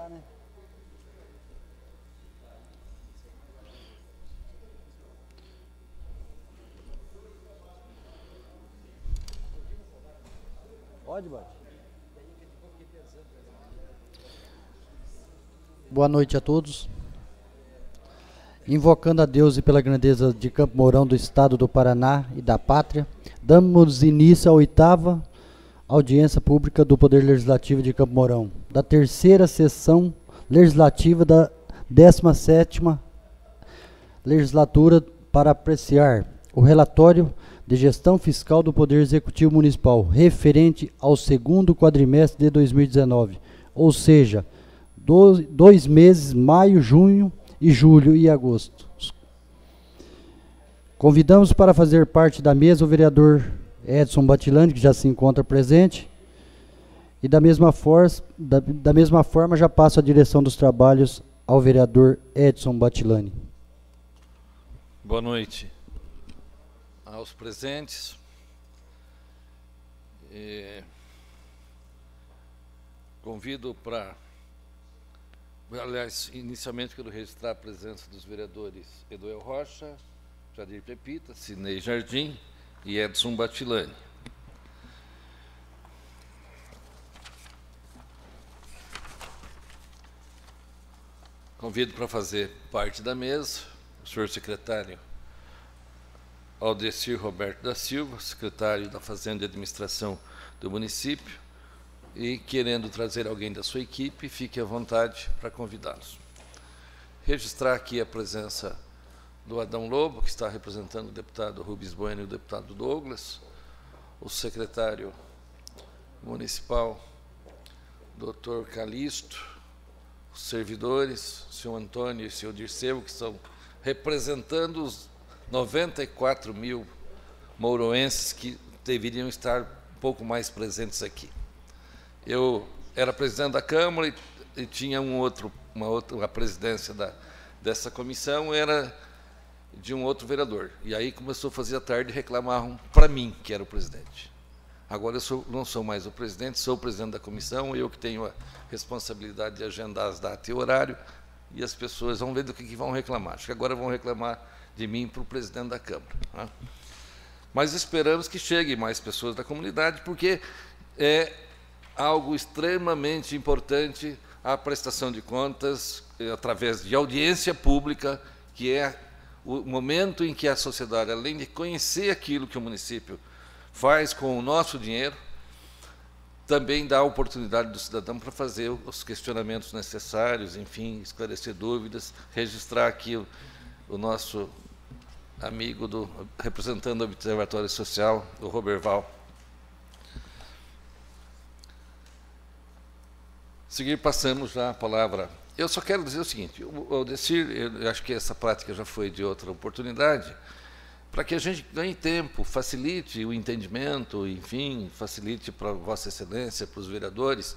entrar, né? Pode, Bate. Boa noite a todos. Invocando a Deus e pela grandeza de Campo Mourão, do Estado do Paraná e da Pátria, damos início à 8ª audiência pública do Poder Legislativo de Campo Mourão, da 3ª sessão legislativa da 17ª legislatura, para apreciar o relatório de gestão fiscal do Poder Executivo Municipal, referente ao segundo quadrimestre de 2019, ou seja, 2 meses, maio, junho e julho e agosto. Convidamos para fazer parte da mesa o vereador Edson Batilani, que já se encontra presente, e da mesma forma já passo a direção dos trabalhos ao vereador Edson Batilani. Boa noite aos presentes. Convido para... Aliás, inicialmente quero registrar a presença dos vereadores Eduel Rocha, Jadir Pepita, Sidnei Jardim e Edson Batilani. Convido para fazer parte da mesa o senhor secretário Aldecir Roberto da Silva, secretário da Fazenda e Administração do município, e querendo trazer alguém da sua equipe, fique à vontade para convidá-los. Registrar aqui a presença do Adão Lobo, que está representando o deputado Rubens Bueno e o deputado Douglas, o secretário municipal, doutor Calixto, os servidores, o senhor Antônio e o senhor Dirceu, que estão representando os 94 mil mouroenses que deveriam estar um pouco mais presentes aqui. Eu era presidente da Câmara e tinha a presidência dessa comissão era de um outro vereador. E aí começou a fazer a tarde e reclamavam para mim, que era o presidente. Agora eu não sou mais o presidente, sou o presidente da comissão, eu que tenho a responsabilidade de agendar as datas e horário, e as pessoas vão ver do que vão reclamar. Acho que agora vão reclamar de mim para o presidente da Câmara, né? Mas esperamos que cheguem mais pessoas da comunidade, porque é algo extremamente importante a prestação de contas através de audiência pública, que é o momento em que a sociedade, além de conhecer aquilo que o município faz com o nosso dinheiro, também dá a oportunidade do cidadão para fazer os questionamentos necessários, enfim, esclarecer dúvidas, registrar aqui o nosso amigo representando o Observatório Social, o Roberval. Seguir, passamos já a palavra. Eu só quero dizer o seguinte, o Aldecir, eu acho que essa prática já foi de outra oportunidade, para que a gente ganhe tempo, facilite o entendimento, enfim, facilite para Vossa Excelência, para os vereadores.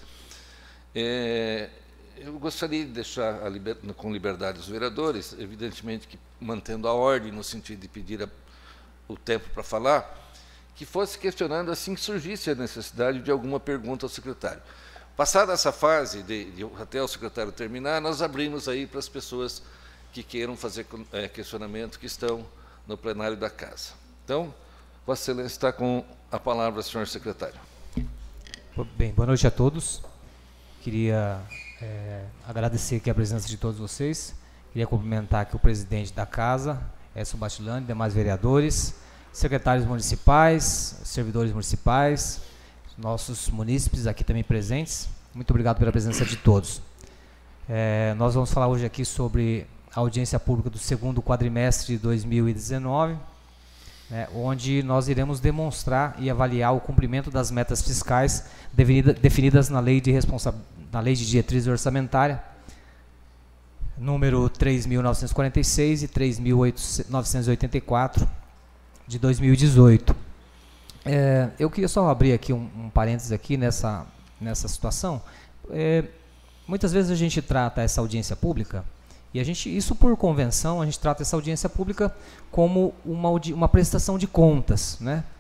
Eu gostaria de deixar com liberdade os vereadores, evidentemente que mantendo a ordem, no sentido de pedir o tempo para falar, que fosse questionando assim que surgisse a necessidade de alguma pergunta ao secretário. Passada essa fase, até o secretário terminar, nós abrimos aí para as pessoas que queiram fazer questionamento, que estão no plenário da Casa. Então, Vossa Excelência está com a palavra, senhor secretário. Bem, boa noite a todos. Queria agradecer aqui a presença de todos vocês. Queria cumprimentar aqui o presidente da Casa, Edson Batilani, demais vereadores, secretários municipais, servidores municipais, nossos munícipes aqui também presentes. Muito obrigado pela presença de todos. Nós vamos falar hoje aqui sobre a audiência pública do segundo quadrimestre de 2019, onde nós iremos demonstrar e avaliar o cumprimento das metas fiscais definidas na Lei de Diretriz Orçamentária, número 3.946 e 3.984, de 2018. Eu queria só abrir aqui um parênteses aqui nessa situação. Muitas vezes a gente trata essa audiência pública, e isso por convenção, a gente trata essa audiência pública como uma prestação de contas, né?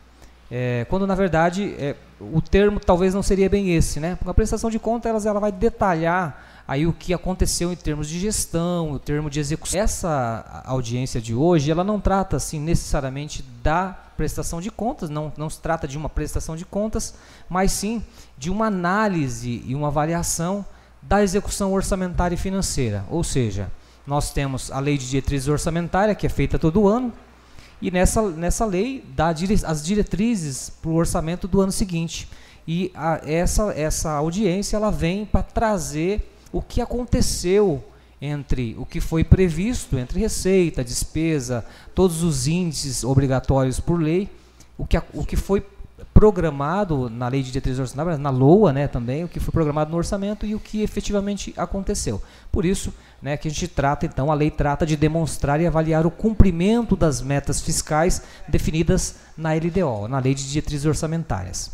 quando na verdade o termo talvez não seria bem esse, né? Porque a prestação de contas ela vai detalhar aí o que aconteceu em termos de gestão, o termo de execução. Essa audiência de hoje, ela não trata assim necessariamente da prestação de contas, não se trata de uma prestação de contas, mas sim de uma análise e uma avaliação da execução orçamentária e financeira. Ou seja, nós temos a lei de diretrizes orçamentária, que é feita todo ano, e nessa lei dá as diretrizes para o orçamento do ano seguinte. E essa audiência ela vem para trazer o que aconteceu entre o que foi previsto, entre receita, despesa, todos os índices obrigatórios por lei, o que foi programado na lei de diretrizes orçamentárias, na LOA, né, também, o que foi programado no orçamento e o que efetivamente aconteceu. Por isso, né, que a gente trata, então, a lei trata de demonstrar e avaliar o cumprimento das metas fiscais definidas na LDO, na lei de diretrizes orçamentárias.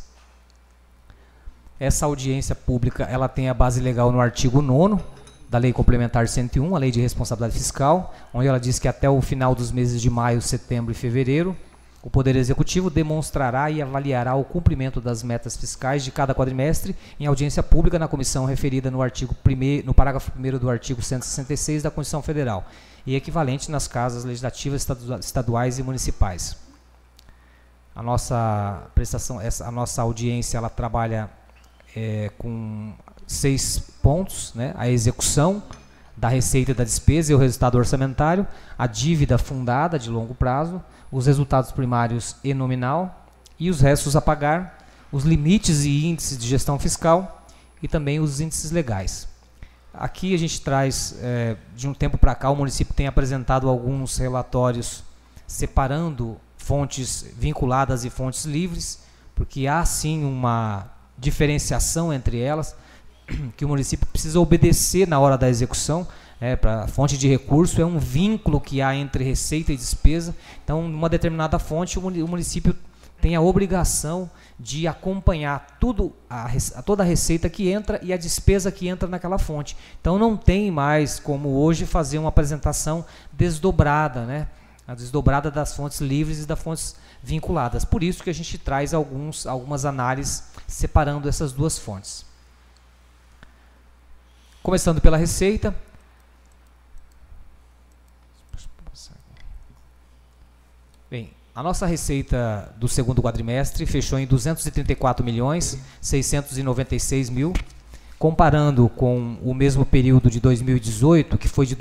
Essa audiência pública, ela tem a base legal no artigo 9º da Lei Complementar 101, a Lei de Responsabilidade Fiscal, onde ela diz que até o final dos meses de maio, setembro e fevereiro, o Poder Executivo demonstrará e avaliará o cumprimento das metas fiscais de cada quadrimestre em audiência pública na comissão referida no parágrafo 1º do artigo 166 da Constituição Federal e equivalente nas casas legislativas estaduais e municipais. A nossa audiência ela trabalha com 6 pontos, né? A execução da receita e da despesa e o resultado orçamentário, a dívida fundada de longo prazo, os resultados primários e nominal e os restos a pagar, os limites e índices de gestão fiscal e também os índices legais. Aqui a gente traz, de um tempo para cá, o município tem apresentado alguns relatórios separando fontes vinculadas e fontes livres, porque há sim uma diferenciação entre elas, que o município precisa obedecer na hora da execução. Para a fonte de recurso é um vínculo que há entre receita e despesa. Então, numa determinada fonte, o município tem a obrigação de acompanhar toda a receita que entra e a despesa que entra naquela fonte. Então, não tem mais como hoje fazer uma apresentação desdobrada, né? A desdobrada das fontes livres e das fontes vinculadas. Por isso que a gente traz algumas análises separando essas duas fontes. Começando pela receita. Bem, a nossa receita do segundo quadrimestre fechou em 234.696.000, comparando com o mesmo período de 2018, que foi de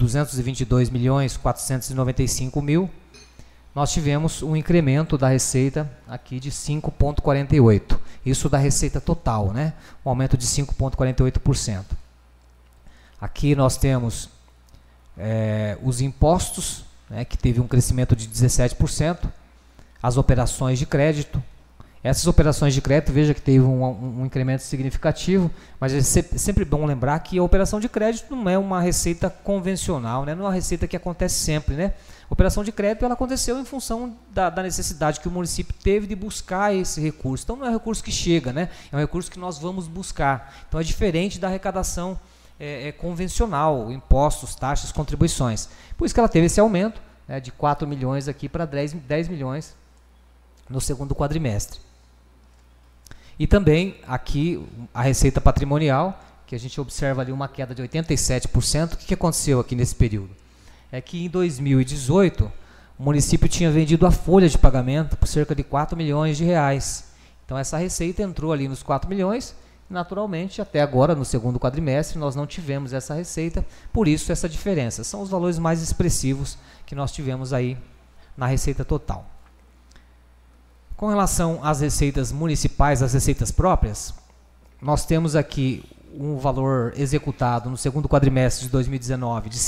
222.495.000, nós tivemos um incremento da receita aqui de 5,48%. Isso da receita total, né? Um aumento de 5,48%. Aqui nós temos os impostos, né, que teve um crescimento de 17%, as operações de crédito. Essas operações de crédito, veja que teve um incremento significativo, mas é sempre bom lembrar que a operação de crédito não é uma receita convencional, né? Não é uma receita que acontece sempre, né? A operação de crédito ela aconteceu em função da necessidade que o município teve de buscar esse recurso. Então não é um recurso que chega, né? É um recurso que nós vamos buscar. Então é diferente da arrecadação convencional, impostos, taxas, contribuições. Por isso que ela teve esse aumento, né, de 4 milhões aqui para 10 milhões no segundo quadrimestre. E também aqui a receita patrimonial, que a gente observa ali uma queda de 87%. O que aconteceu aqui nesse período? É que em 2018 o município tinha vendido a folha de pagamento por cerca de 4 milhões de reais. Então essa receita entrou ali nos 4 milhões, naturalmente até agora no segundo quadrimestre nós não tivemos essa receita, por isso essa diferença. São os valores mais expressivos que nós tivemos aí na receita total. Com relação às receitas municipais, às receitas próprias, nós temos aqui um valor executado no segundo quadrimestre de 2019 de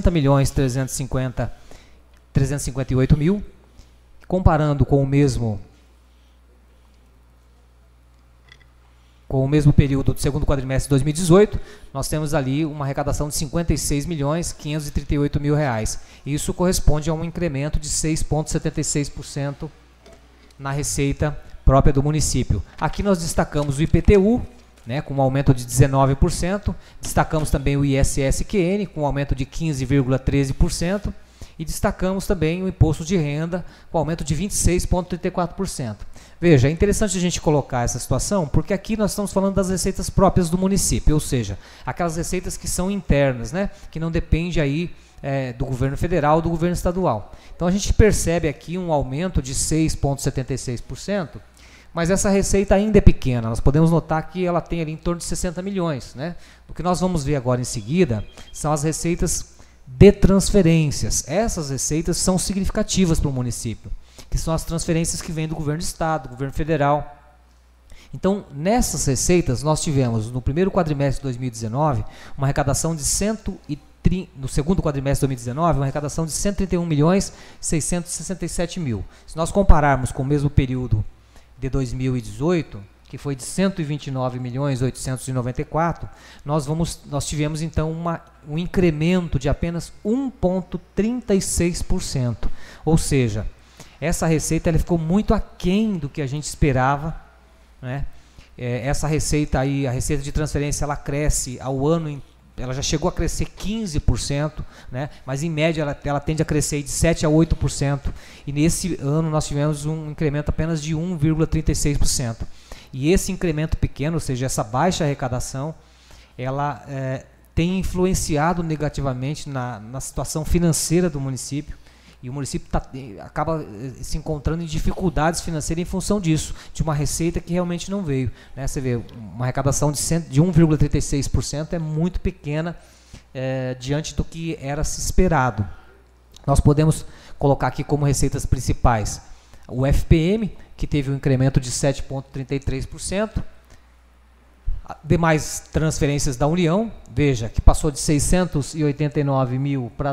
60.358.000, comparando com o mesmo período do segundo quadrimestre de 2018, nós temos ali uma arrecadação de 56.538.000 reais. Isso corresponde a um incremento de 6,76% na receita própria do município. Aqui nós destacamos o IPTU, né, com um aumento de 19%, destacamos também o ISSQN, com um aumento de 15,13%, E destacamos também o imposto de renda, com aumento de 26,34%. Veja, é interessante a gente colocar essa situação, porque aqui nós estamos falando das receitas próprias do município, ou seja, aquelas receitas que são internas, né, que não depende aí do governo federal ou do governo estadual. Então a gente percebe aqui um aumento de 6,76%, mas essa receita ainda é pequena. Nós podemos notar que ela tem ali em torno de 60 milhões. Né? O que nós vamos ver agora em seguida são as receitas de transferências. Essas receitas são significativas para o município, que são as transferências que vêm do governo do estado, do governo federal. Então, nessas receitas, nós tivemos, no primeiro quadrimestre de 2019, uma arrecadação de no segundo quadrimestre de 2019, uma arrecadação de 131.667 mil. Se nós compararmos com o mesmo período de 2018, que foi de 129.894, nós tivemos então um incremento de apenas 1,36%. Ou seja, essa receita ela ficou muito aquém do que a gente esperava, né? Essa receita aí, a receita de transferência, ela cresce ao ano, ela já chegou a crescer 15%, né? Mas em média ela tende a crescer de 7% a 8%, e nesse ano nós tivemos um incremento apenas de 1,36%. E esse incremento pequeno, ou seja, essa baixa arrecadação, ela tem influenciado negativamente na situação financeira do município, e o município acaba se encontrando em dificuldades financeiras em função disso, de uma receita que realmente não veio. Né? Você vê, uma arrecadação de 1,36% é muito pequena diante do que era se esperado. Nós podemos colocar aqui como receitas principais o FPM, que teve um incremento de 7,33%, demais transferências da União, veja, que passou de 689 mil para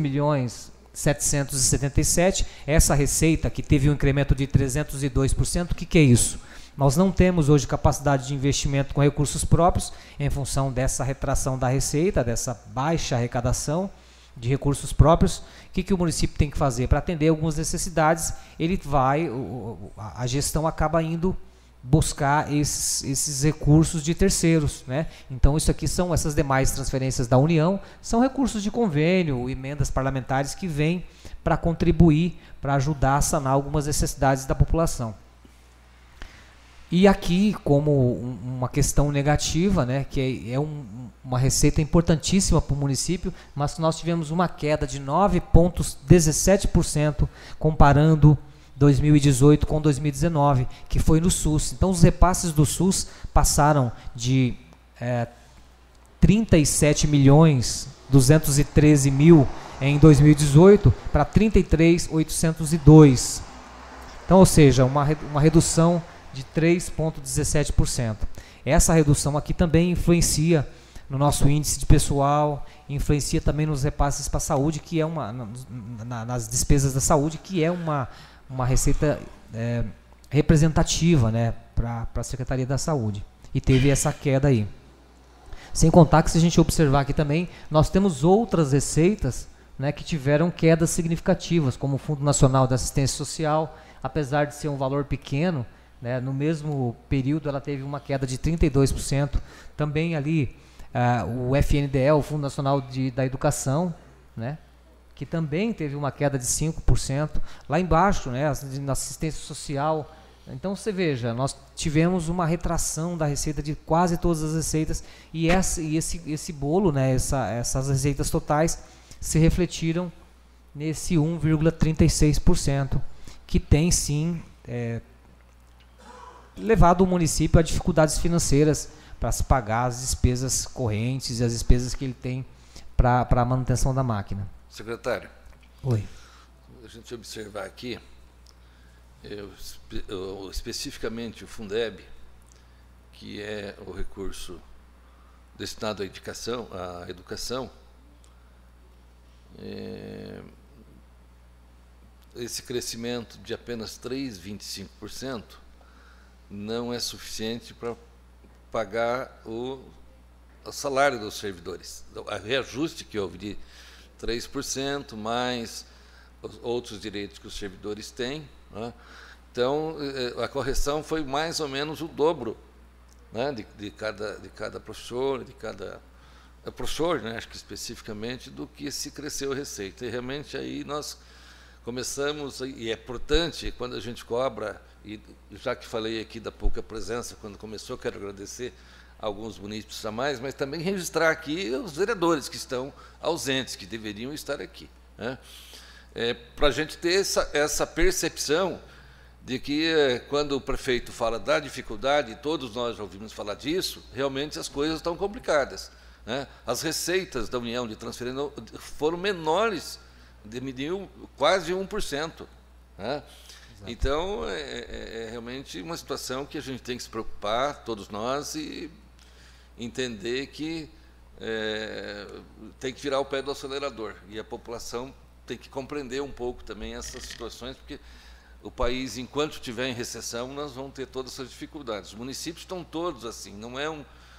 2.777.000, essa receita que teve um incremento de 302%, o que é isso? Nós não temos hoje capacidade de investimento com recursos próprios, em função dessa retração da receita, dessa baixa arrecadação de recursos próprios. O que o município tem que fazer? Para atender algumas necessidades, a gestão acaba indo buscar esses recursos de terceiros, né? Então isso aqui são essas demais transferências da União, são recursos de convênio, emendas parlamentares que vêm para contribuir, para ajudar a sanar algumas necessidades da população. E aqui, como uma questão negativa, né, que é uma receita importantíssima para o município, mas nós tivemos uma queda de 9,17% comparando 2018 com 2019, que foi no SUS. Então, os repasses do SUS passaram de 37.213.000 em 2018 para 33.802. Então, ou seja, uma redução de 3,17%. Essa redução aqui também influencia no nosso índice de pessoal, influencia também nos repasses para a saúde, que é nas despesas da saúde, que é uma receita representativa, né, para a Secretaria da Saúde. E teve essa queda aí. Sem contar que, se a gente observar aqui também, nós temos outras receitas, né, que tiveram quedas significativas, como o Fundo Nacional de Assistência Social, apesar de ser um valor pequeno, né, no mesmo período ela teve uma queda de 32%. Também ali o FNDE, o Fundo Nacional da Educação, né, que também teve uma queda de 5%. Lá embaixo, né, na assistência social. Então você veja, nós tivemos uma retração da receita de quase todas as receitas, e esse bolo, né, essas receitas totais se refletiram nesse 1,36%, que tem sim levado o município a dificuldades financeiras para se pagar as despesas correntes e as despesas que ele tem para a manutenção da máquina. Secretário. Oi. A gente observar aqui, especificamente o Fundeb, que é o recurso destinado à educação, esse crescimento de apenas 3,25% não é suficiente para pagar o salário dos servidores. A reajuste que houve de 3%, mais os outros direitos que os servidores têm, né? Então, a correção foi mais ou menos o dobro, né, de cada professor, de cada para o senhor, né, acho que especificamente, do que se cresceu a receita. E realmente aí nós começamos, e é importante, quando a gente cobra, e já que falei aqui da pouca presença, quando começou, quero agradecer a alguns munícipes a mais, mas também registrar aqui os vereadores que estão ausentes, que deveriam estar aqui, né? Para a gente ter essa percepção de que, quando o prefeito fala da dificuldade, e todos nós já ouvimos falar disso, realmente as coisas estão complicadas, né? As receitas da União de transferência foram menores, diminuiu quase 1%, né? Então, é realmente uma situação que a gente tem que se preocupar, todos nós, e entender que tem que tirar o pé do acelerador, e a população tem que compreender um pouco também essas situações, porque o país, enquanto estiver em recessão, nós vamos ter todas essas dificuldades. Os municípios estão todos assim, não é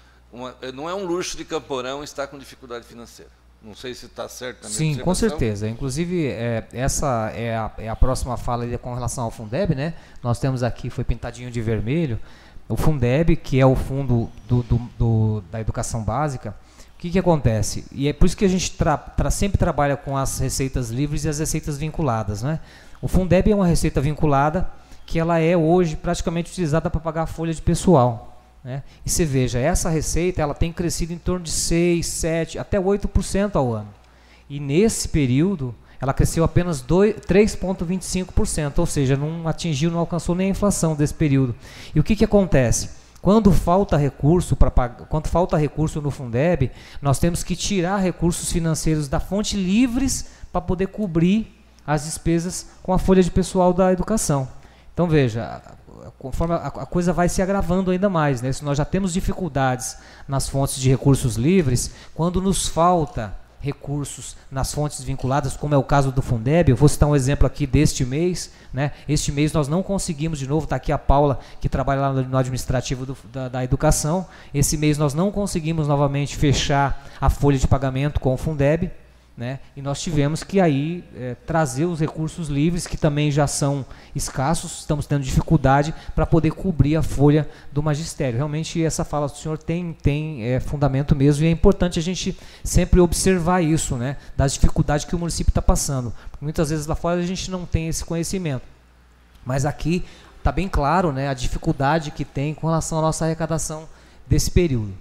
um luxo de Camporão estar com dificuldade financeira. Não sei se está certo na minha observação. Sim, com certeza. Inclusive, essa é a próxima fala com relação ao Fundeb, né? Nós temos aqui, foi pintadinho de vermelho, o Fundeb, que é o fundo da educação básica. O que acontece? E é por isso que a gente sempre trabalha com as receitas livres e as receitas vinculadas, né? O Fundeb é uma receita vinculada que ela é hoje praticamente utilizada para pagar a folha de pessoal, né? E você veja, essa receita ela tem crescido em torno de 6, 7, até 8% ao ano. E nesse período, ela cresceu apenas 3,25%, ou seja, não alcançou nem a inflação desse período. E o que acontece? Quando falta recurso no Fundeb, nós temos que tirar recursos financeiros da fonte livres para poder cobrir as despesas com a folha de pessoal da educação. Então veja, conforme a coisa vai se agravando ainda mais, né? Se nós já temos dificuldades nas fontes de recursos livres, quando nos falta recursos nas fontes vinculadas, como é o caso do Fundeb, eu vou citar um exemplo aqui deste mês, né? Este mês nós não conseguimos, de novo, está aqui a Paula, que trabalha lá no administrativo da educação, esse mês nós não conseguimos novamente fechar a folha de pagamento com o Fundeb, né? E nós tivemos que aí trazer os recursos livres, que também já são escassos, estamos tendo dificuldade para poder cobrir a folha do magistério. Realmente essa fala do senhor tem fundamento mesmo, e é importante a gente sempre observar isso, né? Das dificuldades que o município está passando. Muitas vezes lá fora a gente não tem esse conhecimento, mas aqui está bem claro, né, a dificuldade que tem com relação à nossa arrecadação desse período.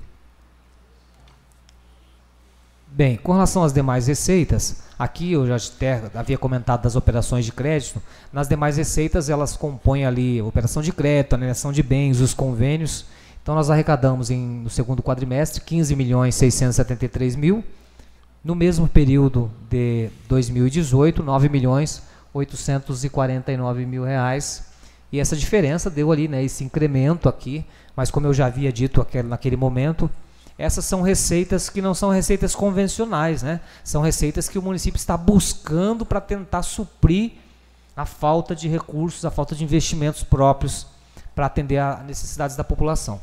Bem, com relação às demais receitas, aqui eu já havia comentado das operações de crédito. Nas demais receitas, elas compõem ali a operação de crédito, a alienação de bens, os convênios. Então, nós arrecadamos no segundo quadrimestre 15.673.000. No mesmo período de 2018, 9.849.000 reais. E essa diferença deu ali, né, esse incremento aqui, mas como eu já havia dito naquele momento, essas são receitas que não são receitas convencionais, né? São receitas que o município está buscando para tentar suprir a falta de recursos, a falta de investimentos próprios para atender às necessidades da população.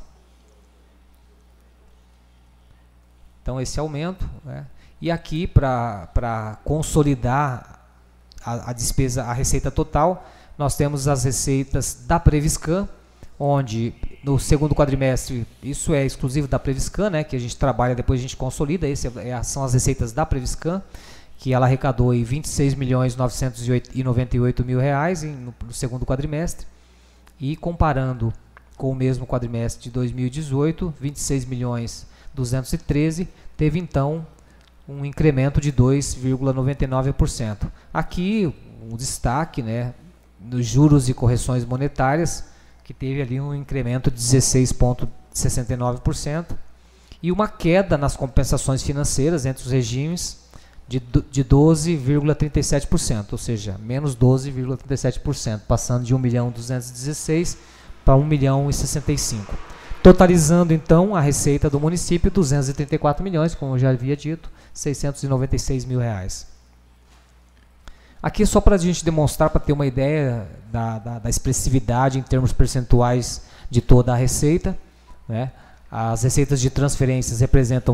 Então, esse aumento, né? E aqui, para consolidar a despesa, a receita total, nós temos as receitas da Previscan, onde no segundo quadrimestre, isso é exclusivo da Previscan, né, que a gente trabalha, depois a gente consolida, são as receitas da Previscan, que ela arrecadou R$ 26.998.000 reais no segundo quadrimestre, e comparando com o mesmo quadrimestre de 2018, 26.213.000, teve então um incremento de 2,99%. Aqui, um destaque, né, nos juros e correções monetárias, que teve ali um incremento de 16,69%, e uma queda nas compensações financeiras entre os regimes de 12,37%, ou seja, menos 12,37%, passando de 1.216.000 para 1.065.000. Totalizando, então, a receita do município, 234 milhões, como eu já havia dito, 696.000 reais. Aqui só para a gente demonstrar, para ter uma ideia da expressividade em termos percentuais de toda a receita, né? As receitas de transferências representam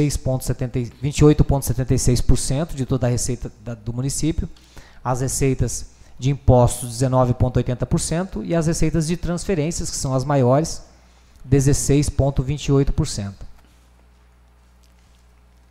28,76% de toda a receita do município, as receitas de impostos 19,80% e as receitas de transferências, que são as maiores, 16,28%.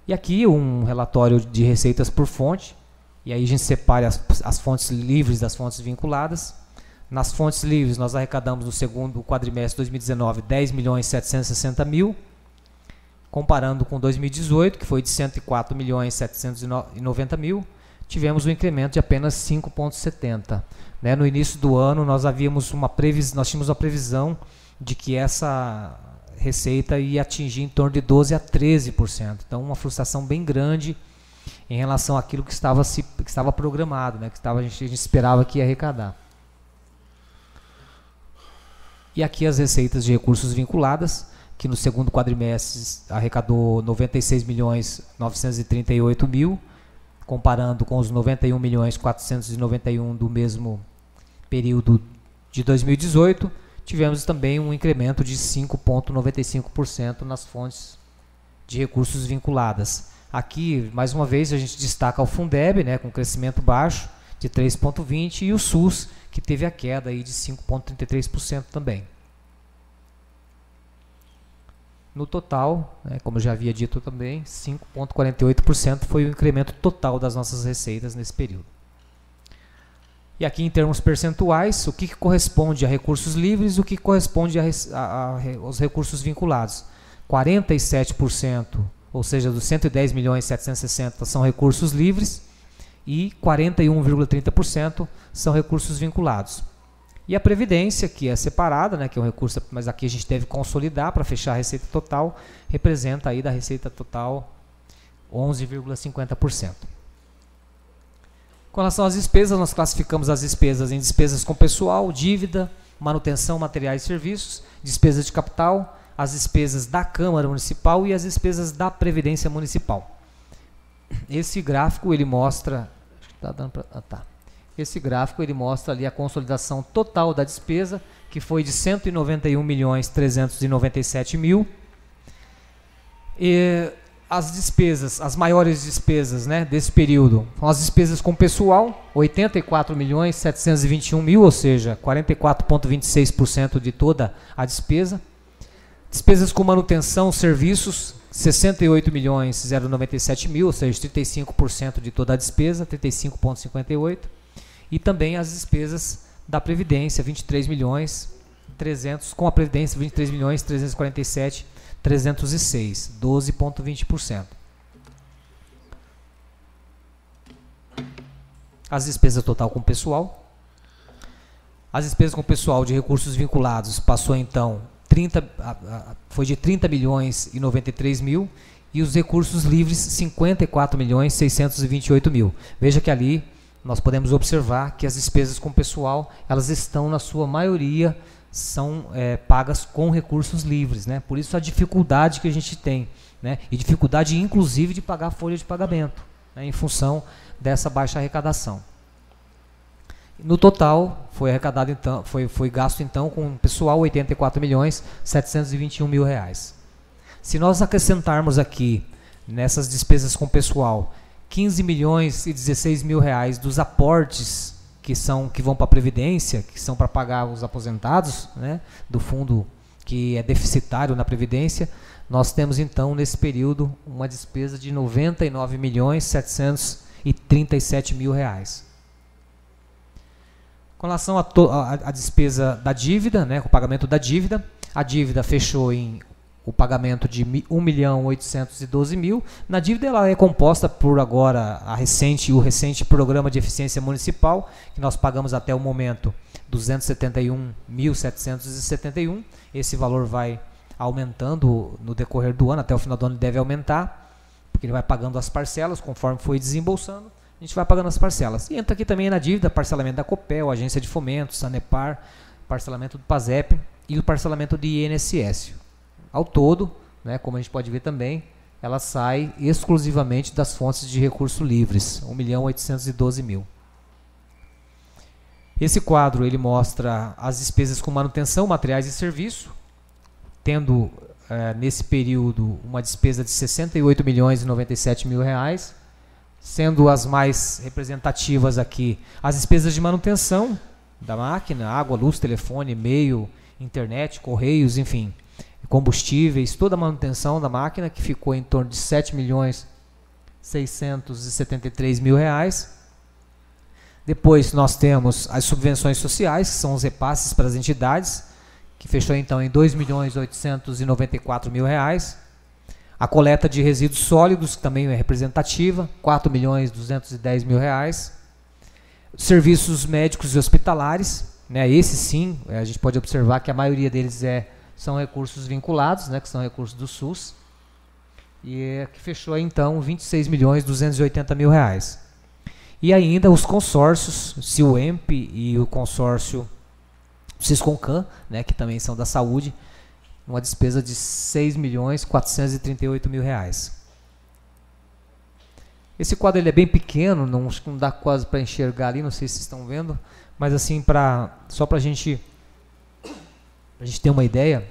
E aqui um relatório de receitas por fonte, e aí a gente separa as fontes livres das fontes vinculadas. Nas fontes livres, nós arrecadamos no segundo quadrimestre de 2019 10.760.000, comparando com 2018, que foi de 104.790.000, tivemos um incremento de apenas 5,70%. Né? No início do ano, nós tínhamos uma previsão de que essa receita ia atingir em torno de 12% a 13%. Então, uma frustração bem grande em relação àquilo que estava programado, né? A gente esperava que ia arrecadar. E aqui as receitas de recursos vinculadas, que no segundo quadrimestre arrecadou 96.938.000, comparando com os 91.491.000 do mesmo período de 2018, tivemos também um incremento de 5,95% nas fontes de recursos vinculadas. Aqui, mais uma vez, a gente destaca o Fundeb, né, com crescimento baixo de 3,20%, e o SUS, que teve a queda aí de 5,33% também. No total, né, como eu já havia dito também, 5,48% foi o incremento total das nossas receitas nesse período. E aqui, em termos percentuais, o que corresponde a recursos livres e o que corresponde aos recursos vinculados. 47%, ou seja, dos 110.760.000 são recursos livres e 41,30% são recursos vinculados. E a Previdência, que é separada, né, que é um recurso, mas aqui a gente deve consolidar para fechar a receita total, representa aí da receita total 11,50%. Com relação às despesas, nós classificamos as despesas em despesas com pessoal, dívida, manutenção, materiais e serviços, despesas de capital, as despesas da Câmara Municipal e as despesas da Previdência Municipal. Esse gráfico ele mostra, esse gráfico ele mostra ali a consolidação total da despesa, que foi de 191.397.000. E as despesas, as maiores despesas, né, desse período, são as despesas com pessoal, 84.721.000, ou seja, 44,26% de toda a despesa. Despesas com manutenção, serviços, 68.097.000, ou seja, 35% de toda a despesa, 35,58%. E também as despesas da Previdência, 23.300.000, com a Previdência, 23.347.306, 12,20%. As despesas total com pessoal. As despesas com pessoal de recursos vinculados passou então foi de 30.093.000 e os recursos livres 54.628.000. Veja que ali nós podemos observar que as despesas com pessoal, elas estão na sua maioria são pagas com recursos livres, né? Por isso a dificuldade que a gente tem, né? E dificuldade inclusive de pagar a folha de pagamento, né? Em função dessa baixa arrecadação. No total, foi arrecadado então, foi gasto então com pessoal R$ 84.721.000. Se nós acrescentarmos aqui nessas despesas com pessoal R$ 15.016.000 dos aportes que vão para a Previdência, que são para pagar os aposentados, né, do fundo que é deficitário na Previdência, nós temos então nesse período uma despesa de R$ 99.737.000. Com relação à despesa da dívida, né, com o pagamento da dívida, a dívida fechou em o pagamento de R$ 1.812.000. Na dívida ela é composta por agora o recente Programa de Eficiência Municipal, que nós pagamos até o momento R$ 271.771. Esse valor vai aumentando no decorrer do ano, até o final do ano ele deve aumentar, porque ele vai pagando as parcelas conforme foi desembolsando. A gente vai pagando as parcelas. E entra aqui também na dívida, parcelamento da Copel, Agência de Fomento, Sanepar, parcelamento do PASEP e o parcelamento do INSS. Ao todo, né, como a gente pode ver também, ela sai exclusivamente das fontes de recurso livres, R$ 1.812.000. Esse quadro ele mostra as despesas com manutenção, materiais e serviço, tendo nesse período uma despesa de R$ 68.097.000, sendo as mais representativas aqui as despesas de manutenção da máquina, água, luz, telefone, e-mail, internet, correios, enfim, combustíveis, toda a manutenção da máquina, que ficou em torno de R$ 673 mil reais. Depois nós temos as subvenções sociais, que são os repasses para as entidades, que fechou então em 2.894 mil reais. A coleta de resíduos sólidos, que também é representativa, 4.210 mil reais. Serviços médicos e hospitalares, né, esse sim, a gente pode observar que a maioria deles são recursos vinculados, né, que são recursos do SUS, e que fechou então 26.280 mil reais. E ainda os consórcios, CIUEMP e o consórcio Sisconcan, né, que também são da saúde, uma despesa de 6.438 mil reais. Esse quadro ele é bem pequeno, não dá quase para enxergar ali, não sei se vocês estão vendo, mas assim, só para a gente ter uma ideia,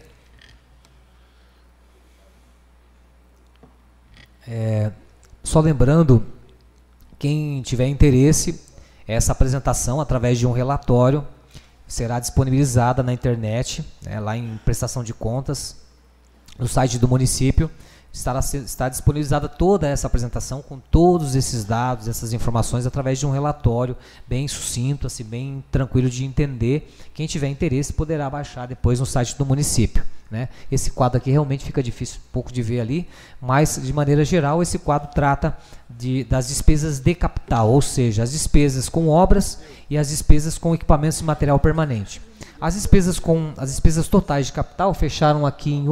só lembrando, quem tiver interesse, essa apresentação, através de um relatório, será disponibilizada na internet, né, lá em prestação de contas, no site do município. Está disponibilizada toda essa apresentação com todos esses dados, essas informações, através de um relatório bem sucinto, assim, bem tranquilo de entender. Quem tiver interesse poderá baixar depois no site do município, né? Esse quadro aqui realmente fica difícil um pouco de ver ali, mas de maneira geral esse quadro trata das despesas de capital, ou seja, as despesas com obras e as despesas com equipamentos de material permanente. As despesas totais de capital fecharam aqui em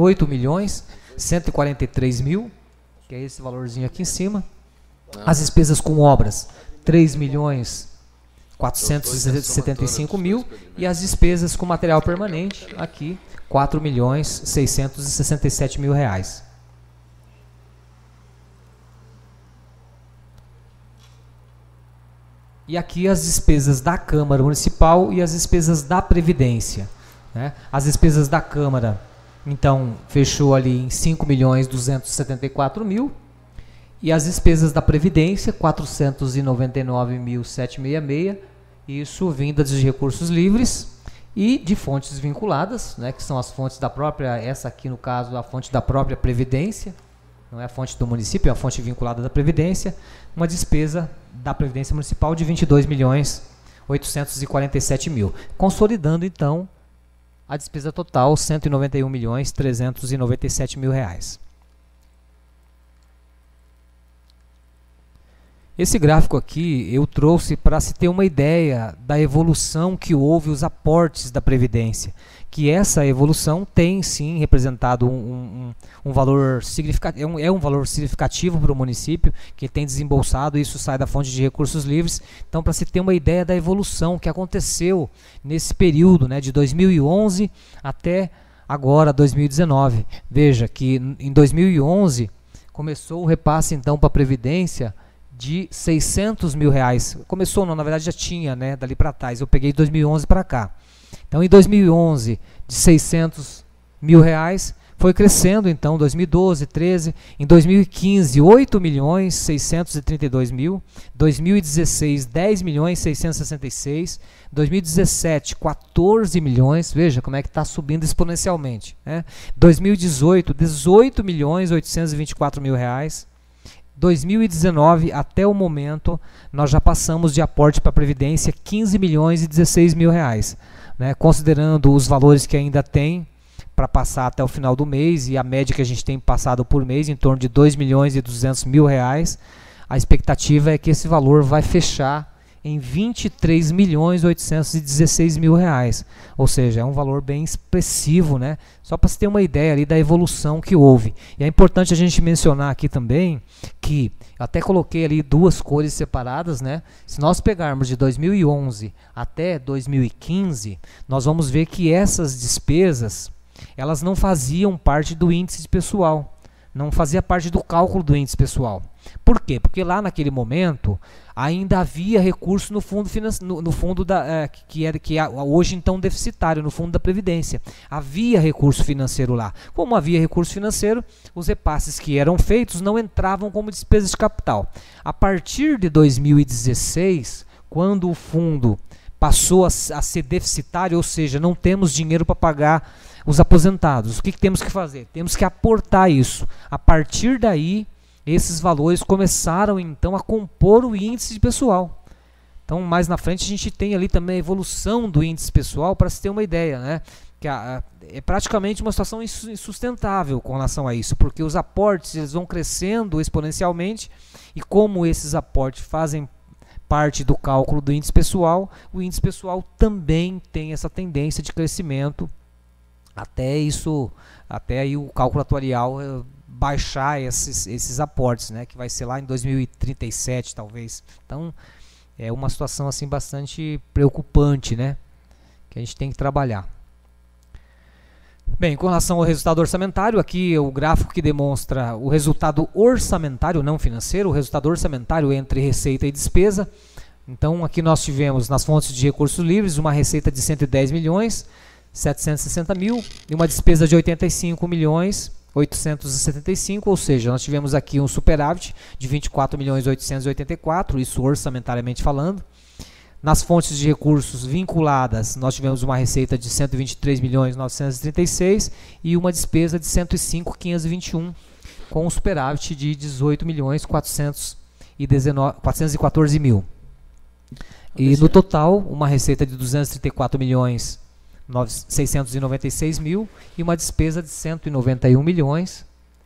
8.143 mil, que é esse valorzinho aqui em cima. As despesas com obras, 3.475 mil, e as despesas com material permanente, aqui, 4.667 mil reais. E aqui as despesas da Câmara Municipal e as despesas da Previdência, né? As despesas da Câmara, então, fechou ali em 5.274 mil, e as despesas da Previdência, 499.766, isso vindas de recursos livres e de fontes vinculadas, né, que são as fontes da própria, essa aqui no caso, a fonte da própria Previdência, não é a fonte do município, é a fonte vinculada da Previdência, uma despesa da Previdência Municipal de 22.847 mil, consolidando então a despesa total, 191.397 mil reais. Esse gráfico aqui eu trouxe para se ter uma ideia da evolução que houve, os aportes da Previdência, que essa evolução tem sim representado um valor significativo, é um valor significativo para o município, que tem desembolsado, isso sai da fonte de recursos livres. Então, para se ter uma ideia da evolução que aconteceu nesse período, né, de 2011 até agora 2019. Veja que em 2011 começou o repasse então para a Previdência de 600 mil reais. Começou, não, na verdade já tinha, né, dali para trás, eu peguei de 2011 para cá. Então, em 2011, de 600 mil reais, foi crescendo, então, 2012, 13, em 2015, 8.632 mil, 2016, 10.666, 2017, 14 milhões, veja como é que está subindo exponencialmente, né? 2018, 18.824 mil reais, 2019, até o momento, nós já passamos de aporte para a Previdência 15.016 mil reais, né? Considerando os valores que ainda tem para passar até o final do mês e a média que a gente tem passado por mês, em torno de 2.200 mil reais, a expectativa é que esse valor vai fechar em 23.816 mil reais, ou seja, é um valor bem expressivo, né? Só para se ter uma ideia ali da evolução que houve. E é importante a gente mencionar aqui também que, até coloquei ali duas cores separadas, né? Se nós pegarmos de 2011 até 2015, nós vamos ver que essas despesas, elas não faziam parte do índice pessoal, não fazia parte do cálculo do índice pessoal. Por quê? Porque lá naquele momento ainda havia recurso no fundo que é hoje então deficitário, no fundo da Previdência. Havia recurso financeiro lá. Como havia recurso financeiro, os repasses que eram feitos não entravam como despesas de capital. A partir de 2016, quando o fundo passou a ser deficitário, ou seja, não temos dinheiro para pagar os aposentados, o que temos que fazer? Temos que aportar isso. A partir daí esses valores começaram então a compor o índice de pessoal. Então, mais na frente a gente tem ali também a evolução do índice pessoal, para se ter uma ideia, né? Que é praticamente uma situação insustentável com relação a isso, porque os aportes eles vão crescendo exponencialmente, e como esses aportes fazem parte do cálculo do índice pessoal, o índice pessoal também tem essa tendência de crescimento até aí o cálculo atuarial baixar esses aportes, né, que vai ser lá em 2037 talvez. Então é uma situação assim bastante preocupante, né, que a gente tem que trabalhar. Bem, com relação ao resultado orçamentário, aqui é o gráfico que demonstra o resultado orçamentário, não financeiro, o resultado orçamentário entre receita e despesa. Então aqui nós tivemos nas fontes de recursos livres uma receita de 110 milhões 760 mil e uma despesa de 85 milhões 875, ou seja, nós tivemos aqui um superávit de 24 milhões 884, isso orçamentariamente falando. Nas fontes de recursos vinculadas, nós tivemos uma receita de 123 milhões 936 e uma despesa de 105 521, com um superávit de 18 milhões 414 mil. E no total, uma receita de 234 milhões 696 mil e uma despesa de 191 milhões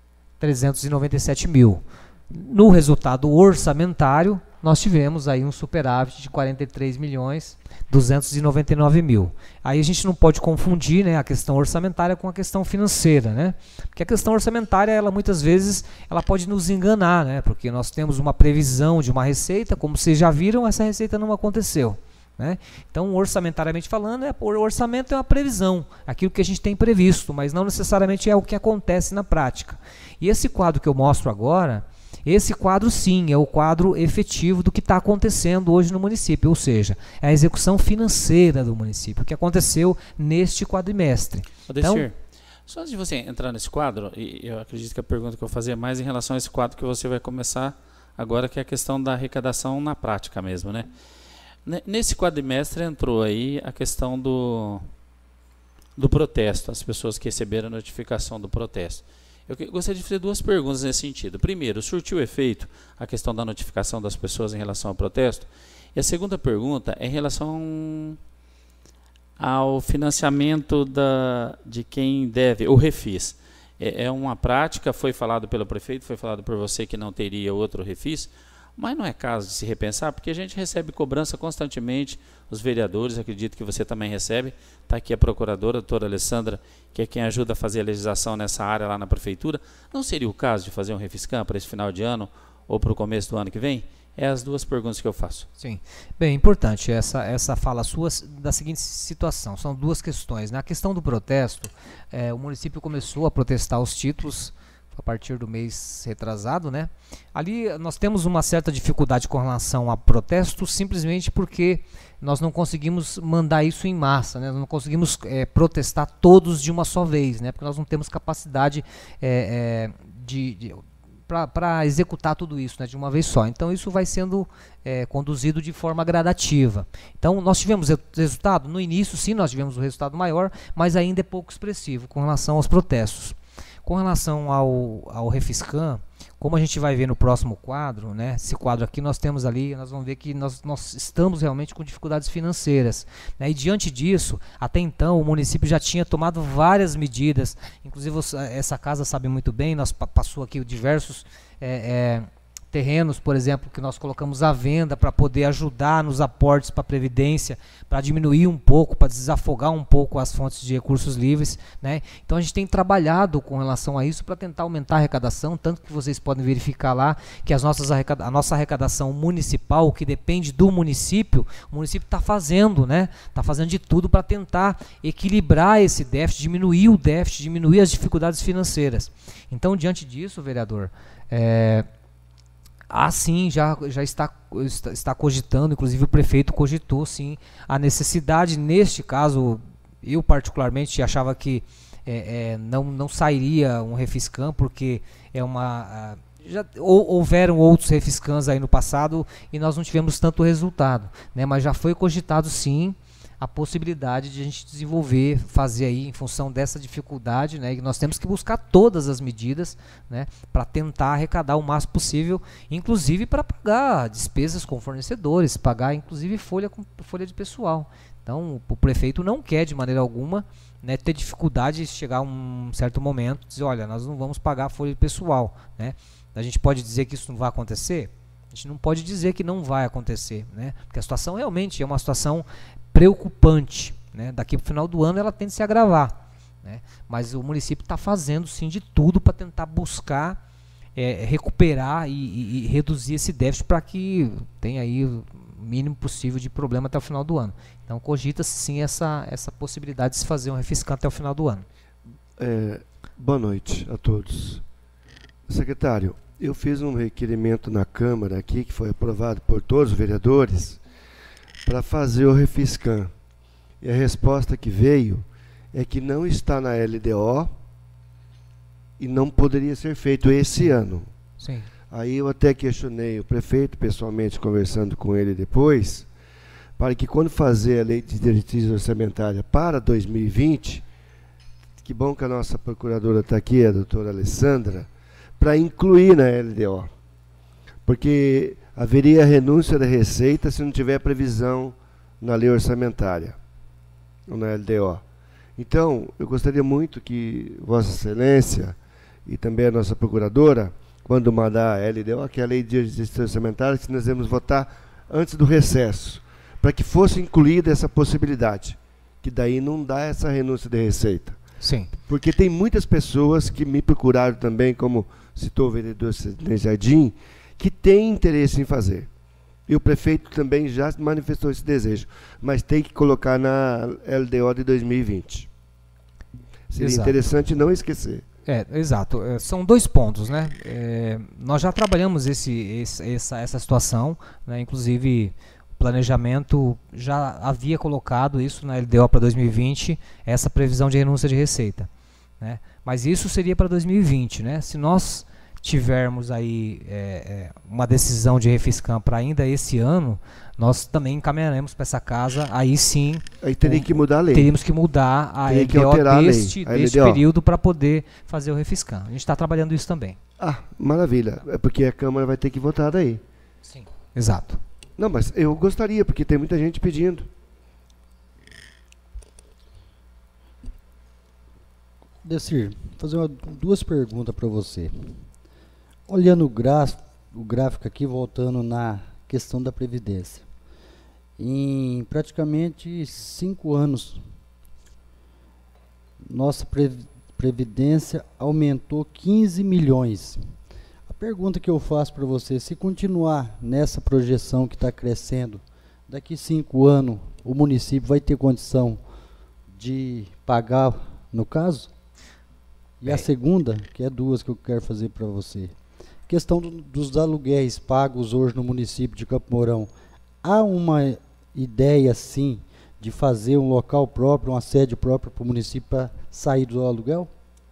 397 mil. No resultado orçamentário, nós tivemos aí um superávit de 43 milhões 299 mil. Aí a gente não pode confundir, né, a questão orçamentária com a questão financeira, né? Porque a questão orçamentária, ela muitas vezes, ela pode nos enganar, né? Porque nós temos uma previsão de uma receita, como vocês já viram, essa receita não aconteceu, né? Então, orçamentariamente falando, o orçamento é uma previsão, aquilo que a gente tem previsto, mas não necessariamente é o que acontece na prática. E esse quadro que eu mostro agora, esse quadro sim é o quadro efetivo do que está acontecendo hoje no município, ou seja, é a execução financeira do município, que aconteceu neste quadrimestre. Odecir, só antes de você entrar nesse quadro, e eu acredito que a pergunta que eu vou fazer é mais em relação a esse quadro que você vai começar agora, que é a questão da arrecadação na prática mesmo, né? Nesse quadrimestre entrou aí a questão do protesto, as pessoas que receberam a notificação do protesto. Eu gostaria de fazer duas perguntas nesse sentido. Primeiro, surtiu efeito a questão da notificação das pessoas em relação ao protesto? E a segunda pergunta é em relação ao financiamento de quem deve, o refis. É uma prática, foi falado pelo prefeito, foi falado por você que não teria outro refis, mas não é caso de se repensar, porque a gente recebe cobrança constantemente, os vereadores, acredito que você também recebe, está aqui a procuradora, a doutora Alessandra, que é quem ajuda a fazer a legislação nessa área lá na prefeitura. Não seria o caso de fazer um refiscam para esse final de ano ou para o começo do ano que vem? É as duas perguntas que eu faço. Sim, bem, importante essa fala sua da seguinte situação, são duas questões. Na questão do protesto, o município começou a protestar os títulos a partir do mês retrasado, né? Ali nós temos uma certa dificuldade com relação a protesto, simplesmente porque nós não conseguimos mandar isso em massa, né? Nós não conseguimos protestar todos de uma só vez, né? Porque nós não temos capacidade para executar tudo isso, né, de uma vez só. Então isso vai sendo conduzido de forma gradativa. Então nós tivemos resultado, no início sim nós tivemos um resultado maior, mas ainda é pouco expressivo com relação aos protestos. Com relação ao refiscam, como a gente vai ver no próximo quadro, né, esse quadro aqui nós temos ali, nós vamos ver que nós estamos realmente com dificuldades financeiras, né, e diante disso, até então o município já tinha tomado várias medidas, inclusive essa casa sabe muito bem, nós passou aqui diversos terrenos, por exemplo, que nós colocamos à venda para poder ajudar nos aportes para a Previdência, para diminuir um pouco, para desafogar um pouco as fontes de recursos livres, né? Então a gente tem trabalhado com relação a isso para tentar aumentar a arrecadação, tanto que vocês podem verificar lá que a nossa arrecadação municipal, que depende do município, o município está fazendo, né? Está fazendo de tudo para tentar equilibrar esse déficit, diminuir o déficit, diminuir as dificuldades financeiras. Então, diante disso, vereador, sim, já está cogitando, inclusive o prefeito cogitou sim a necessidade. Neste caso, eu particularmente achava que não sairia um refiscam, porque já houveram outros refiscams aí no passado e nós não tivemos tanto resultado, né? Mas já foi cogitado sim a possibilidade de a gente desenvolver, fazer aí em função dessa dificuldade, né, e nós temos que buscar todas as medidas, né, para tentar arrecadar o máximo possível, inclusive para pagar despesas com fornecedores, pagar inclusive folha de pessoal. Então o prefeito não quer de maneira alguma, né, ter dificuldade de chegar a um certo momento e dizer, olha, nós não vamos pagar a folha de pessoal, né? A gente pode dizer que isso não vai acontecer? A gente não pode dizer que não vai acontecer, né? Porque a situação realmente é uma situação preocupante, né? Daqui para o final do ano ela tende a se agravar, né? Mas o município está fazendo sim de tudo para tentar buscar recuperar e reduzir esse déficit para que tenha aí o mínimo possível de problema até o final do ano. Então cogita-se sim essa possibilidade de se fazer um refiscão até o final do ano. Boa noite a todos. Secretário, eu fiz um requerimento na Câmara aqui, que foi aprovado por todos os vereadores, para fazer o refiscam. E a resposta que veio é que não está na LDO e não poderia ser feito esse ano. Sim. Aí eu até questionei o prefeito, pessoalmente conversando com ele depois, para que quando fazer a lei de diretriz orçamentária para 2020, que bom que a nossa procuradora está aqui, a doutora Alessandra, para incluir na LDO. Porque haveria renúncia da receita se não tiver previsão na lei orçamentária, ou na LDO. Então, eu gostaria muito que Vossa Excelência e também a nossa procuradora, quando mandar a LDO, que é a lei de diretriz orçamentária, que nós devemos votar antes do recesso, para que fosse incluída essa possibilidade, que daí não dá essa renúncia de receita. Sim. Porque tem muitas pessoas que me procuraram também, como citou o vereador Sidney Jardim, que têm interesse em fazer. E o prefeito também já manifestou esse desejo, mas tem que colocar na LDO de 2020. Seria Exato. interessante não esquecer. Exato. São dois pontos, né? Nós já trabalhamos essa situação, né? Inclusive o planejamento já havia colocado isso na LDO para 2020, essa previsão de renúncia de receita, né? Mas isso seria para 2020, né? Se nós tivermos aí uma decisão de refiscam para ainda esse ano, nós também encaminharemos para essa casa, aí sim... Aí teria que mudar a lei. Teríamos que mudar a LDO deste período para poder fazer o refiscam. A gente está trabalhando isso também. Ah, maravilha. É porque a Câmara vai ter que votar daí. Sim. Exato. Não, mas eu gostaria, porque tem muita gente pedindo. Decir, vou fazer duas perguntas para você. Olhando o gráfico aqui, voltando na questão da Previdência. Em praticamente 5 anos, nossa Previdência aumentou 15 milhões. A pergunta que eu faço para você, se continuar nessa projeção que está crescendo, daqui 5 anos o município vai ter condição de pagar no caso? E a segunda, que é duas que eu quero fazer para você. Questão dos aluguéis pagos hoje no município de Campo Mourão. Há uma ideia, sim, de fazer um local próprio, uma sede própria para o município para sair do aluguel?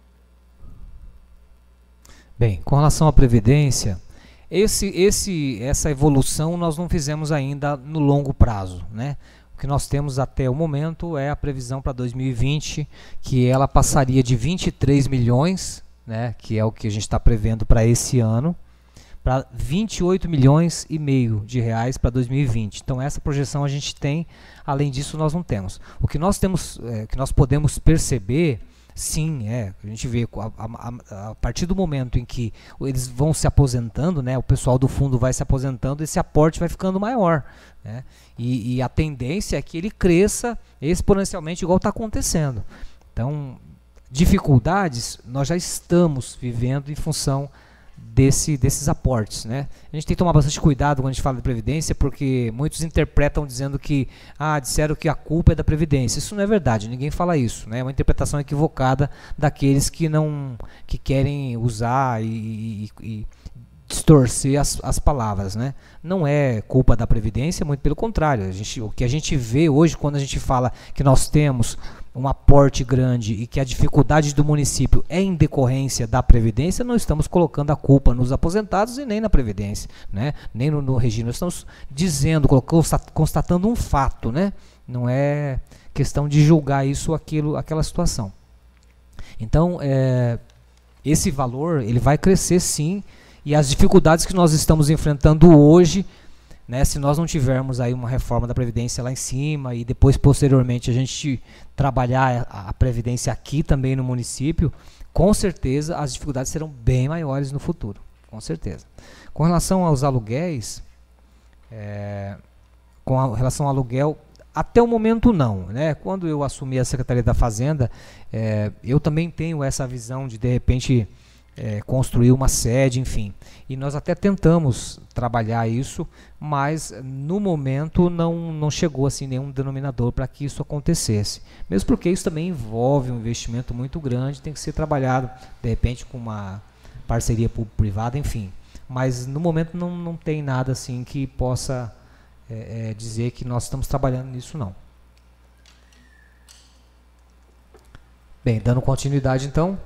Bem, com relação à Previdência, essa evolução nós não fizemos ainda no longo prazo, né? O que nós temos até o momento é a previsão para 2020, que ela passaria de 23 milhões, né, que é o que a gente está prevendo para esse ano, para 28 milhões e meio de reais para 2020. Então essa projeção a gente tem, além disso nós não temos. O que nós temos, que nós podemos perceber, sim, a gente vê a partir do momento em que eles vão se aposentando, né, o pessoal do fundo vai se aposentando, esse aporte vai ficando maior, né, e a tendência é que ele cresça exponencialmente igual está acontecendo. Então, dificuldades nós já estamos vivendo em função desses aportes, né? A gente tem que tomar bastante cuidado quando a gente fala de Previdência, porque muitos interpretam dizendo que disseram que a culpa é da Previdência. Isso não é verdade, ninguém fala isso, né? É uma interpretação equivocada daqueles que querem usar e distorcer as palavras, né? Não é culpa da Previdência, muito pelo contrário. O que a gente vê hoje quando a gente fala que nós temos um aporte grande e que a dificuldade do município é em decorrência da Previdência, não estamos colocando a culpa nos aposentados e nem na Previdência, né? Nem no regime. Nós estamos dizendo, constatando um fato, né? Não é questão de julgar isso ou aquilo, aquela situação. Então, esse valor ele vai crescer sim, e as dificuldades que nós estamos enfrentando hoje, né, se nós não tivermos aí uma reforma da Previdência lá em cima e depois posteriormente a gente trabalhar a Previdência aqui também no município, com certeza as dificuldades serão bem maiores no futuro, com certeza. Com relação aos aluguéis, relação ao aluguel, até o momento não, né? Quando eu assumi a Secretaria da Fazenda, eu também tenho essa visão de repente, construir uma sede, enfim. E nós até tentamos trabalhar isso, mas no momento não chegou assim nenhum denominador para que isso acontecesse. Mesmo porque isso também envolve um investimento muito grande, tem que ser trabalhado, de repente, com uma parceria público-privada, enfim. Mas no momento não tem nada assim que possa dizer que nós estamos trabalhando nisso, não. Bem, dando continuidade então,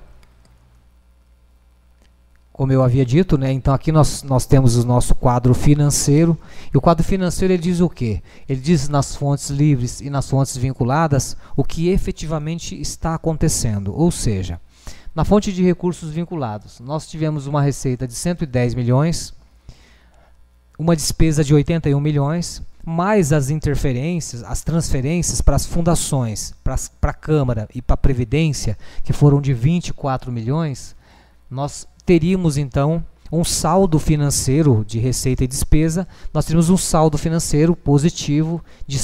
como eu havia dito, né, então aqui nós temos o nosso quadro financeiro, e o quadro financeiro ele diz o quê? Ele diz nas fontes livres e nas fontes vinculadas o que efetivamente está acontecendo, ou seja, na fonte de recursos vinculados, nós tivemos uma receita de 110 milhões, uma despesa de 81 milhões, mais as interferências, as transferências para as fundações, para a Câmara e para a Previdência, que foram de 24 milhões, nós teríamos então um saldo financeiro de receita e despesa, nós teríamos um saldo financeiro positivo de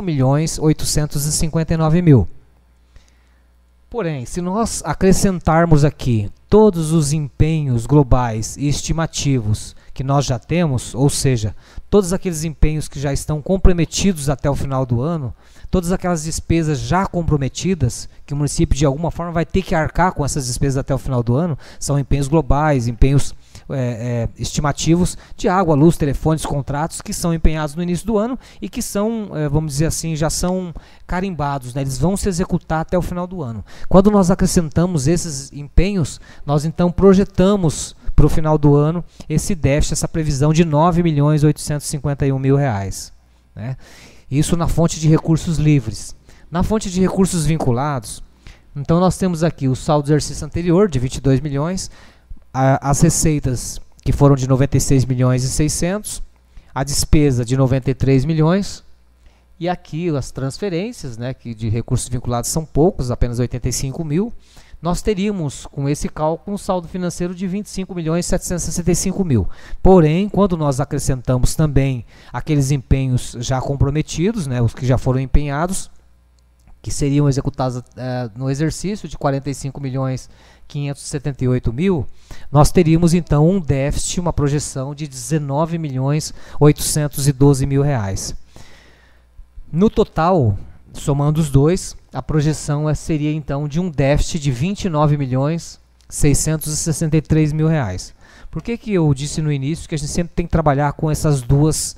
5.859.000. Porém, se nós acrescentarmos aqui todos os empenhos globais e estimativos que nós já temos, ou seja, todos aqueles empenhos que já estão comprometidos até o final do ano, todas aquelas despesas já comprometidas, que o município de alguma forma vai ter que arcar com essas despesas até o final do ano, são empenhos globais, empenhos estimativos de água, luz, telefones, contratos que são empenhados no início do ano e que são, vamos dizer assim, já são carimbados, né? Eles vão se executar até o final do ano. Quando nós acrescentamos esses empenhos, nós então projetamos para o final do ano esse déficit, essa previsão de R$ 9.851.000, né? Isso na fonte de recursos livres. Na fonte de recursos vinculados, então nós temos aqui o saldo do exercício anterior de 22 milhões, as receitas que foram de 96 milhões e 600, a despesa de 93 milhões, e aqui as transferências, né, que de recursos vinculados são poucos, apenas 85 mil, nós teríamos com esse cálculo um saldo financeiro de 25 milhões e 765 mil. Porém, quando nós acrescentamos também aqueles empenhos já comprometidos, né, os que já foram empenhados, que seriam executados no exercício de 45 milhões 578 mil, nós teríamos então um déficit, uma projeção de 19 milhões 812 mil reais. No total, somando os dois, a projeção seria então de um déficit de 29 milhões 663 mil reais. Por que eu disse no início que a gente sempre tem que trabalhar com essas duas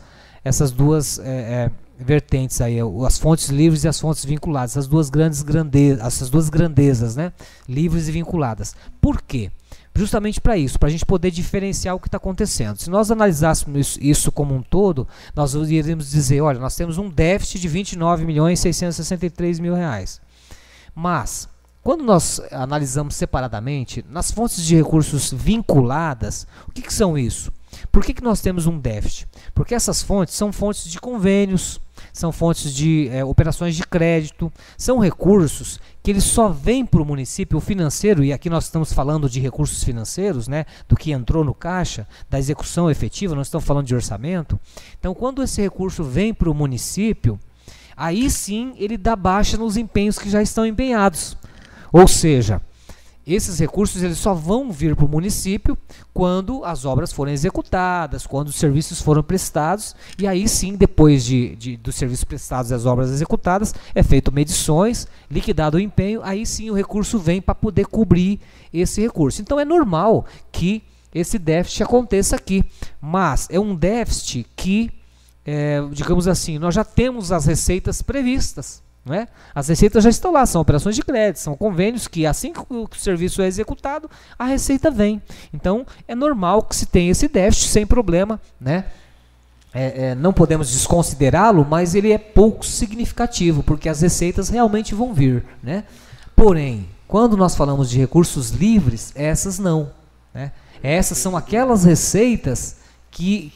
vertentes aí, as fontes livres e as fontes vinculadas, essas duas grandezas, né, livres e vinculadas. Por quê? Justamente para isso, para a gente poder diferenciar o que está acontecendo. Se nós analisássemos isso como um todo, nós iríamos dizer, olha, nós temos um déficit de 29 milhões 663 mil reais. Mas, quando nós analisamos separadamente, nas fontes de recursos vinculadas, o que são isso? Por que nós temos um déficit? Porque essas fontes são fontes de convênios, são fontes de operações de crédito, são recursos que eles só vêm para o município financeiro, e aqui nós estamos falando de recursos financeiros, né, do que entrou no caixa, da execução efetiva, nós estamos falando de orçamento. Então, quando esse recurso vem para o município, aí sim ele dá baixa nos empenhos que já estão empenhados. Ou seja, esses recursos eles só vão vir para o município quando as obras forem executadas, quando os serviços foram prestados, e aí sim, depois dos serviços prestados e as obras executadas, é feito medições, liquidado o empenho, aí sim o recurso vem para poder cobrir esse recurso. Então é normal que esse déficit aconteça aqui, mas é um déficit que, digamos assim, nós já temos as receitas previstas. Não é? As receitas já estão lá, são operações de crédito, são convênios que assim que o serviço é executado, a receita vem. Então é normal que se tenha esse déficit sem problema, né? não podemos desconsiderá-lo, mas ele é pouco significativo, porque as receitas realmente vão vir, né? Porém, quando nós falamos de recursos livres, essas não, né? Essas são aquelas receitas que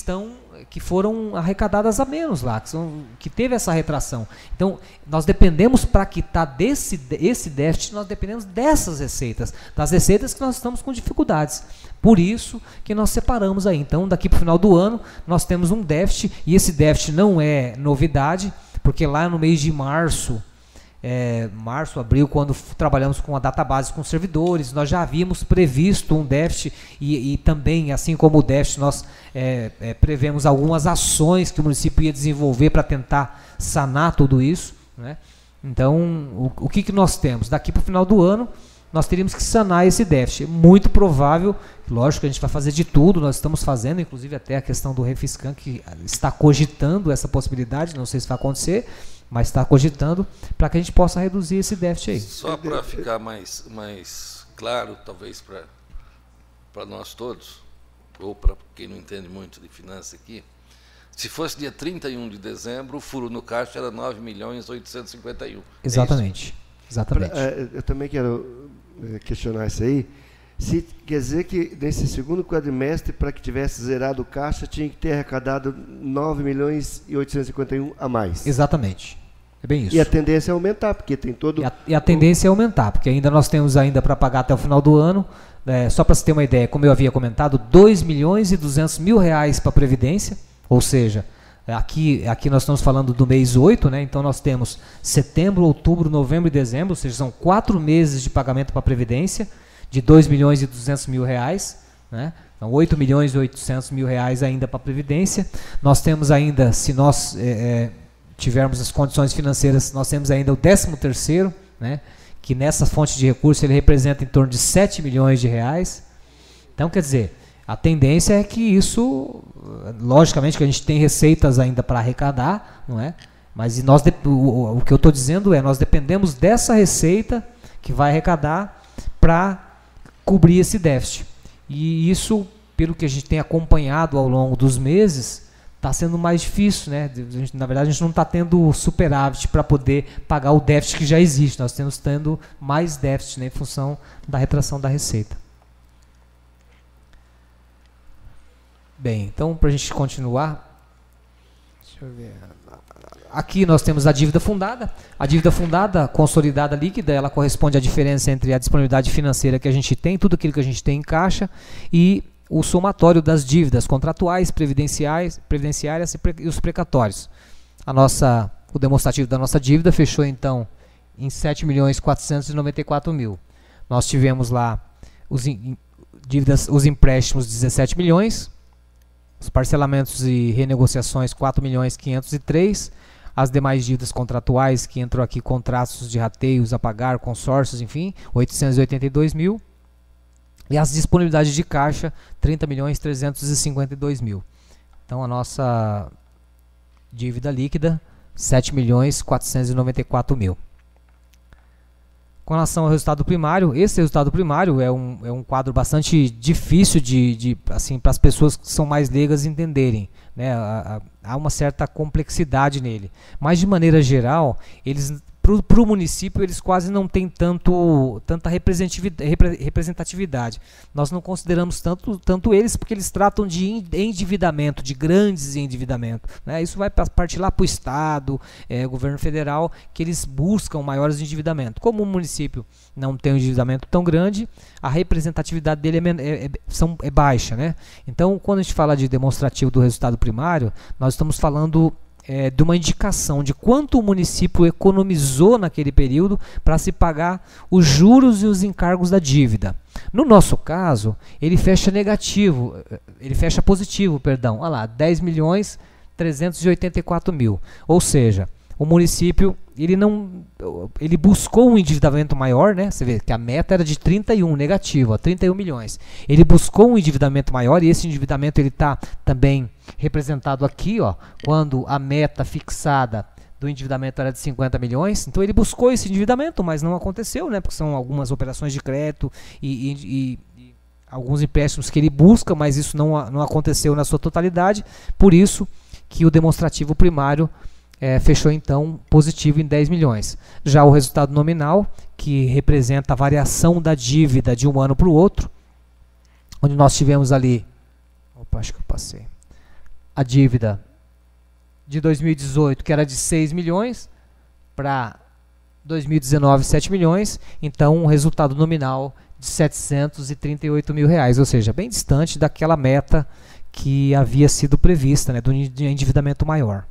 foram arrecadadas a menos lá, que teve essa retração. Então, nós dependemos, para quitar esse déficit, nós dependemos dessas receitas, das receitas que nós estamos com dificuldades. Por isso que nós separamos aí. Então, daqui para o final do ano, nós temos um déficit, e esse déficit não é novidade, porque lá no mês de março, abril, quando trabalhamos com a database com servidores, nós já havíamos previsto um déficit e também, assim como o déficit, nós prevemos algumas ações que o município ia desenvolver para tentar sanar tudo isso, né? Então, o que nós temos? Daqui para o final do ano, nós teríamos que sanar esse déficit. Muito provável, lógico que a gente vai fazer de tudo, nós estamos fazendo, inclusive até a questão do Refiscan, que está cogitando essa possibilidade, não sei se vai acontecer, mas está cogitando para que a gente possa reduzir esse déficit aí. Só para ficar mais claro, talvez para nós todos, ou para quem não entende muito de finanças aqui, se fosse dia 31 de dezembro, o furo no caixa era 9.851.000. Exatamente. Exatamente. Eu também quero questionar isso aí. Se quer dizer que nesse segundo quadrimestre, para que tivesse zerado o caixa, tinha que ter arrecadado 9.851.000 a mais. Exatamente. É bem isso. E a tendência é aumentar, porque tem todo... E a tendência é aumentar, porque ainda nós temos ainda para pagar até o final do ano, só para você ter uma ideia, como eu havia comentado, R$2.200.000 para a Previdência, ou seja, aqui nós estamos falando do mês 8, né? Então nós temos setembro, outubro, novembro e dezembro, ou seja, são 4 meses de pagamento para a Previdência, de R$2.200.000, né? Então, R$8.800.000 ainda para a Previdência. Nós temos ainda, se nós tivermos as condições financeiras, nós temos ainda o 13º, né? Que nessa fonte de recurso ele representa em torno de R$7 milhões. Então, quer dizer, a tendência é que isso, logicamente que a gente tem receitas ainda para arrecadar, não é? Mas o que eu estou dizendo nós dependemos dessa receita que vai arrecadar para cobrir esse déficit. E isso, pelo que a gente tem acompanhado ao longo dos meses, está sendo mais difícil, né? Na verdade, a gente não está tendo superávit para poder pagar o déficit que já existe. Nós estamos tendo mais déficit, né, em função da retração da receita. Bem, então, para a gente continuar, deixa eu ver. Aqui nós temos a dívida fundada. A dívida fundada, consolidada líquida, ela corresponde à diferença entre a disponibilidade financeira que a gente tem, tudo aquilo que a gente tem em caixa, e o somatório das dívidas contratuais, previdenciárias e os precatórios. O demonstrativo da nossa dívida fechou, então, em R$7.494.000. Nós tivemos lá os empréstimos, 17 milhões, os parcelamentos e renegociações, 4.503.000, as demais dívidas contratuais, que entrou aqui contratos de rateios a pagar, consórcios, enfim, 882.000, e as disponibilidades de caixa, 30.352.000. Então, a nossa dívida líquida, 7.494.000. Com relação ao resultado primário, esse resultado primário é um quadro bastante difícil assim, para as pessoas que são mais leigas entenderem, né? Há uma certa complexidade nele. Mas, de maneira geral, para o município, eles quase não têm tanta representatividade. Nós não consideramos tanto eles, porque eles tratam de endividamento, de grandes endividamentos, né? Isso vai partir lá para o Estado, governo federal, que eles buscam maiores endividamentos. Como o município não tem um endividamento tão grande, a representatividade dele é baixa, né? Então, quando a gente fala de demonstrativo do resultado primário, nós estamos falando de uma indicação de quanto o município economizou naquele período para se pagar os juros e os encargos da dívida. No nosso caso, ele fecha positivo, perdão. Olha lá, 10.384.000. Ou seja, o município ele buscou um endividamento maior, né? Você vê que a meta era de 31, negativo, 31 milhões. Ele buscou um endividamento maior, e esse endividamento ele está também representado aqui, ó, quando a meta fixada do endividamento era de 50 milhões. Então ele buscou esse endividamento, mas não aconteceu, né? Porque são algumas operações de crédito e alguns empréstimos que ele busca, mas isso não aconteceu na sua totalidade, por isso que o demonstrativo primário fechou então positivo em 10 milhões. Já o resultado nominal, que representa a variação da dívida de um ano para o outro, onde nós tivemos ali, acho que eu passei, a dívida de 2018, que era de 6 milhões, para 2019, 7 milhões, então um resultado nominal de 738 mil reais, ou seja, bem distante daquela meta que havia sido prevista, né, do endividamento maior.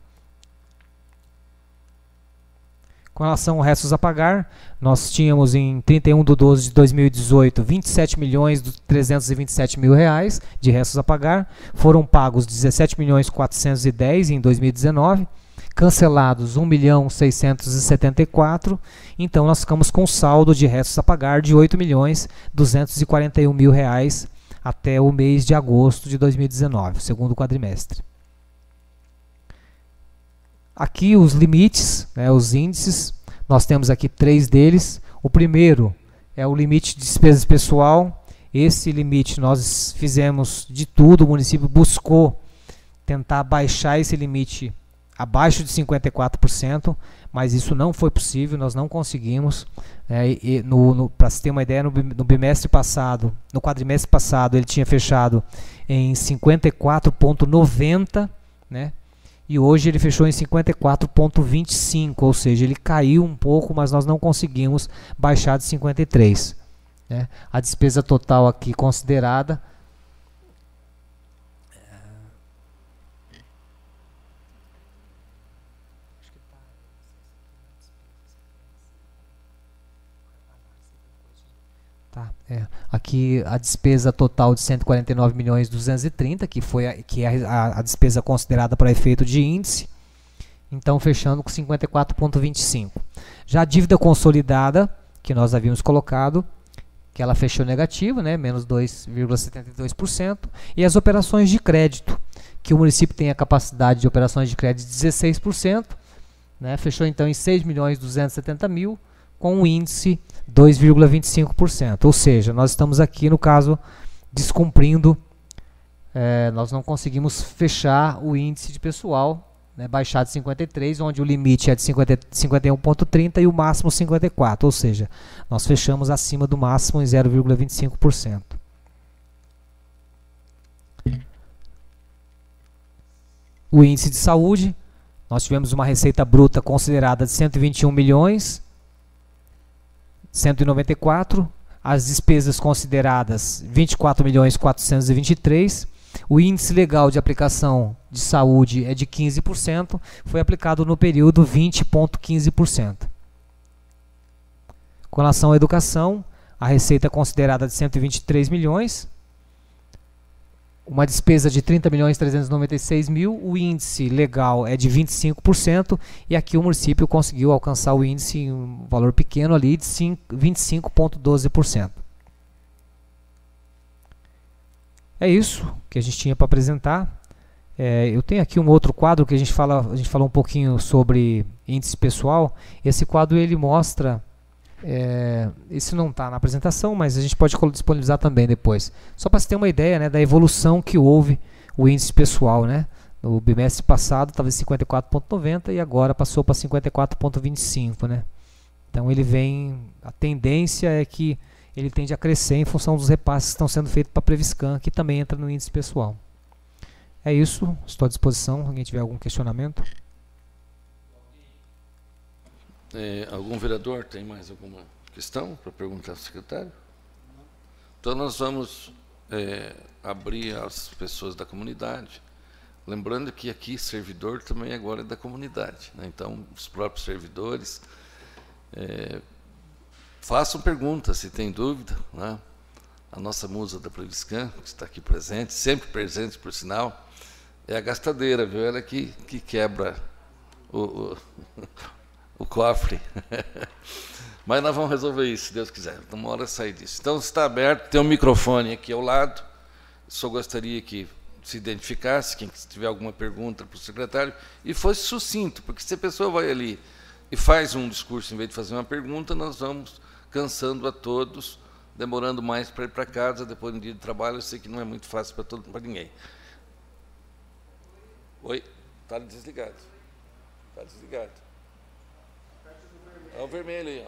Com relação aos restos a pagar, nós tínhamos em 31/12 de 2018 27 milhões 327 mil reais de restos a pagar, foram pagos 17 milhões 410 em 2019, cancelados 1 milhão 674, então nós ficamos com saldo de restos a pagar de 8 milhões 241 mil reais até o mês de agosto de 2019, segundo quadrimestre. Aqui os limites, né, os índices, nós temos aqui 3 deles. O primeiro é o limite de despesas pessoal. Esse limite nós fizemos de tudo, o município buscou tentar baixar esse limite abaixo de 54%, mas isso não foi possível, nós não conseguimos. Para se ter uma ideia, no bimestre passado, no quadrimestre passado, ele tinha fechado em 54,90%, né? E hoje ele fechou em 54,25, ou seja, ele caiu um pouco, mas nós não conseguimos baixar de 53. Né? A despesa total aqui considerada aqui a despesa total de 149 milhões 230, que é a despesa considerada para efeito de índice, então fechando com 54,25. Já a dívida consolidada, que nós havíamos colocado, que ela fechou negativa, né, menos 2,72%, e as operações de crédito, que o município tem a capacidade de operações de crédito de 16%, né, fechou então em 6 milhões 270 mil, com um índice 2,25%, ou seja, nós estamos aqui no caso descumprindo, nós não conseguimos fechar o índice de pessoal, né, baixar de 53, onde o limite é de 51,30 e o máximo 54, ou seja, nós fechamos acima do máximo em 0,25%. O índice de saúde, nós tivemos uma receita bruta considerada de 121 milhões 194, as despesas consideradas 24 milhões 423, o índice legal de aplicação de saúde é de 15%, foi aplicado no período 20,15%. Com relação à educação, a receita considerada de 123 milhões, uma despesa de 30 milhões 396 mil, o índice legal é de 25%, e aqui o município conseguiu alcançar o índice em um valor pequeno ali de 25,12%. É isso que a gente tinha para apresentar. Eu tenho aqui um outro quadro que a gente falou um pouquinho sobre índice pessoal. Esse quadro ele mostra, esse não está na apresentação, mas a gente pode disponibilizar também depois. Só para você ter uma ideia, né, da evolução que houve o índice pessoal, né? No bimestre passado estava em 54,90 e agora passou para 54,25, né? Então ele vem, a tendência é que ele tende a crescer em função dos repasses que estão sendo feitos para a Previscan, que também entra no índice pessoal. É isso, estou à disposição, se alguém tiver algum questionamento. Algum vereador tem mais alguma questão para perguntar ao secretário? Então nós vamos abrir às pessoas da comunidade, lembrando que aqui servidor também agora é da comunidade, né? Então os próprios servidores façam perguntas se tem dúvida, né? A nossa musa da Previscan, que está aqui presente, sempre presente por sinal, é a gastadeira, viu? Ela que quebra o cofre. Mas nós vamos resolver isso, se Deus quiser. Uma hora sair disso. Então está aberto, tem um microfone aqui ao lado. Só gostaria que se identificasse, quem tiver alguma pergunta para o secretário, e fosse sucinto, porque se a pessoa vai ali e faz um discurso em vez de fazer uma pergunta, nós vamos cansando a todos demorando mais para ir para casa, depois do dia de trabalho, eu sei que não é muito fácil para ninguém. Oi? Está desligado. Está desligado. É o vermelho aí, ó.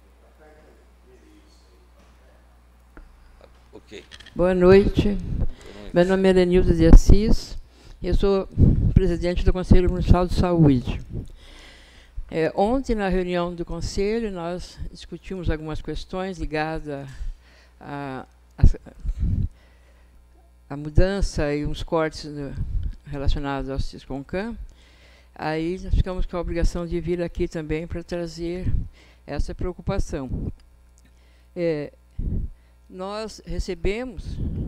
Ok. Boa noite. Meu nome é Lenilda de Assis. Eu sou presidente do Conselho Municipal de Saúde. Ontem, na reunião do Conselho, nós discutimos algumas questões ligadas à mudança e uns cortes relacionados ao Sisconcam. Aí nós ficamos com a obrigação de vir aqui também para trazer essa preocupação. Nós recebemos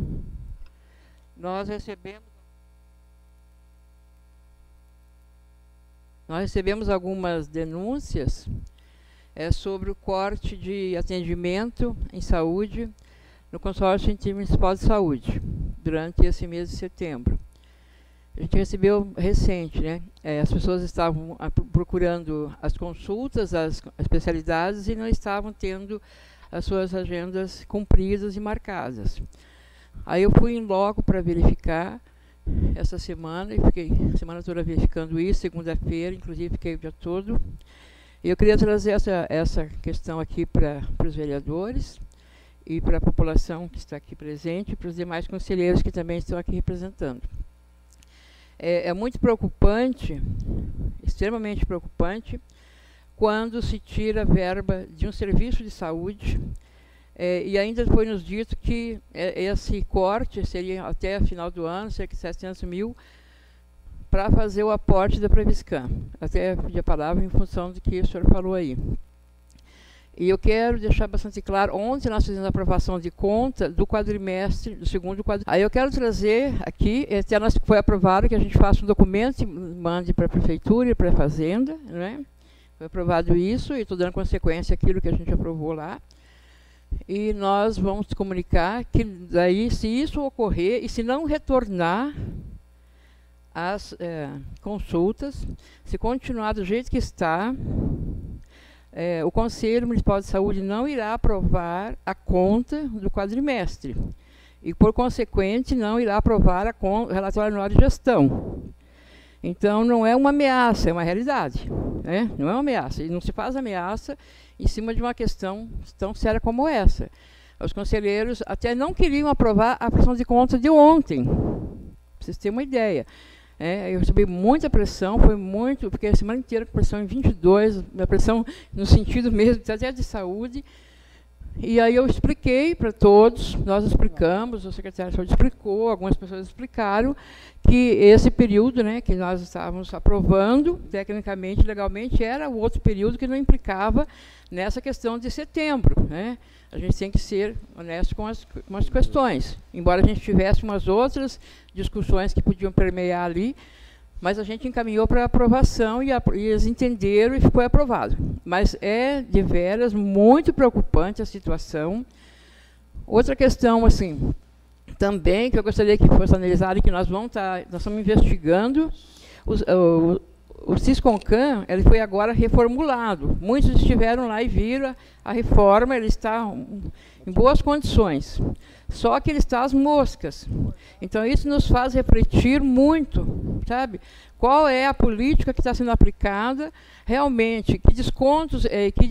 algumas denúncias sobre o corte de atendimento em saúde no Consórcio Intermunicipal de Saúde, durante esse mês de setembro. A gente recebeu recente, né? As pessoas estavam procurando as consultas, as especialidades, e não estavam tendo as suas agendas cumpridas e marcadas. Aí eu fui em loco para verificar essa semana, e fiquei a semana toda verificando isso, segunda-feira, inclusive fiquei o dia todo. E eu queria trazer essa questão aqui para os vereadores e para a população que está aqui presente, e para os demais conselheiros que também estão aqui representando. É muito preocupante, extremamente preocupante, quando se tira a verba de um serviço de saúde, e ainda foi nos dito que esse corte seria até o final do ano, cerca de 700 mil, para fazer o aporte da Previscan. Até pedi a palavra em função do que o senhor falou aí. E eu quero deixar bastante claro, ontem nós fizemos a aprovação de conta do quadrimestre, do segundo quadrimestre. Aí eu quero trazer aqui, até nós foi aprovado que a gente faça um documento e mande para a Prefeitura e para a Fazenda, né? Foi aprovado isso, e estou dando consequência àquilo que a gente aprovou lá. E nós vamos comunicar que daí, se isso ocorrer, e se não retornar as consultas, se continuar do jeito que está, o Conselho Municipal de Saúde não irá aprovar a conta do quadrimestre. E, por consequente, não irá aprovar o relatório anual de gestão. Então, não é uma ameaça, é uma realidade. Né? Não é uma ameaça. E não se faz ameaça em cima de uma questão tão séria como essa. Os conselheiros até não queriam aprovar a prestação de conta de ontem, para vocês terem uma ideia. Eu recebi muita pressão, foi muito, porque a semana inteira com pressão em 22, a pressão no sentido mesmo, até de saúde. E aí eu expliquei para todos, nós explicamos, o secretário de saúde explicou, algumas pessoas explicaram, que esse período, né, que nós estávamos aprovando, tecnicamente, legalmente, era o outro período que não implicava nessa questão de setembro. Né? A gente tem que ser honesto com as questões. Embora a gente tivesse umas outras discussões que podiam permear ali, mas a gente encaminhou para aprovação e eles entenderam e foi aprovado. Mas é, de veras, muito preocupante a situação. Outra questão, assim, também, que eu gostaria que fosse analisada e que nós estamos investigando, o Sisconcam, ele foi agora reformulado. Muitos estiveram lá e viram a reforma, ele está em boas condições. Só que ele está às moscas. Então, isso nos faz refletir muito, sabe? Qual é a política que está sendo aplicada realmente, que descontos,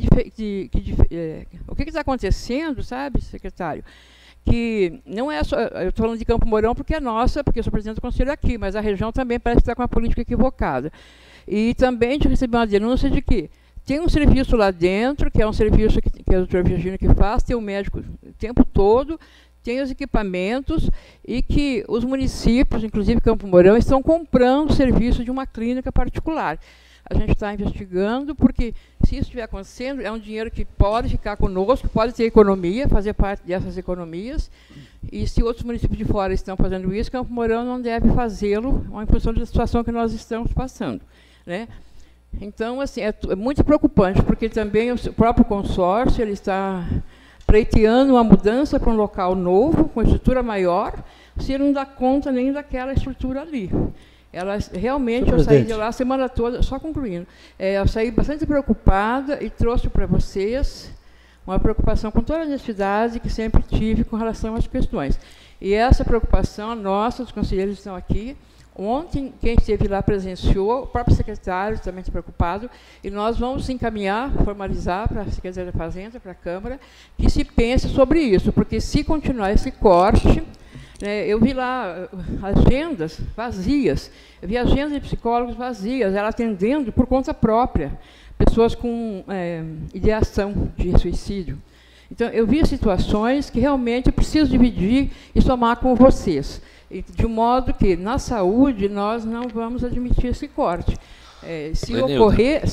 o que está acontecendo, sabe, secretário? Que não é só, eu estou falando de Campo Mourão porque é nossa, porque eu sou presidente do conselho aqui, mas a região também parece que está com uma política equivocada. E também a gente recebeu uma denúncia de que tem um serviço lá dentro, que é um serviço que a doutora Virgínia que faz, tem um médico o tempo todo, tem os equipamentos, e que os municípios, inclusive Campo Mourão, estão comprando o serviço de uma clínica particular. A gente está investigando, porque se isso estiver acontecendo, é um dinheiro que pode ficar conosco, pode ter economia, fazer parte dessas economias, e se outros municípios de fora estão fazendo isso, Campo Mourão não deve fazê-lo, em função da situação que nós estamos passando. Né? Então, assim, é muito preocupante, porque também o próprio consórcio ele está pleiteando uma mudança para um local novo, com estrutura maior, se ele não dá conta nem daquela estrutura ali. Ela realmente, eu saí de lá a semana toda, só concluindo, eu saí bastante preocupada e trouxe para vocês uma preocupação com toda a necessidade que sempre tive com relação às questões. E essa preocupação nossa, os conselheiros estão aqui. Ontem, quem esteve lá presenciou, o próprio secretário também está preocupado, e nós vamos encaminhar, formalizar para a Secretaria da Fazenda, para a Câmara, que se pense sobre isso, porque se continuar esse corte, eu vi lá agendas vazias, eu vi agendas de psicólogos vazias, ela atendendo por conta própria, pessoas com ideação de suicídio. Então, eu vi situações que realmente eu preciso dividir e somar com vocês, de modo que, na saúde, nós não vamos admitir esse corte. Se ocorrer,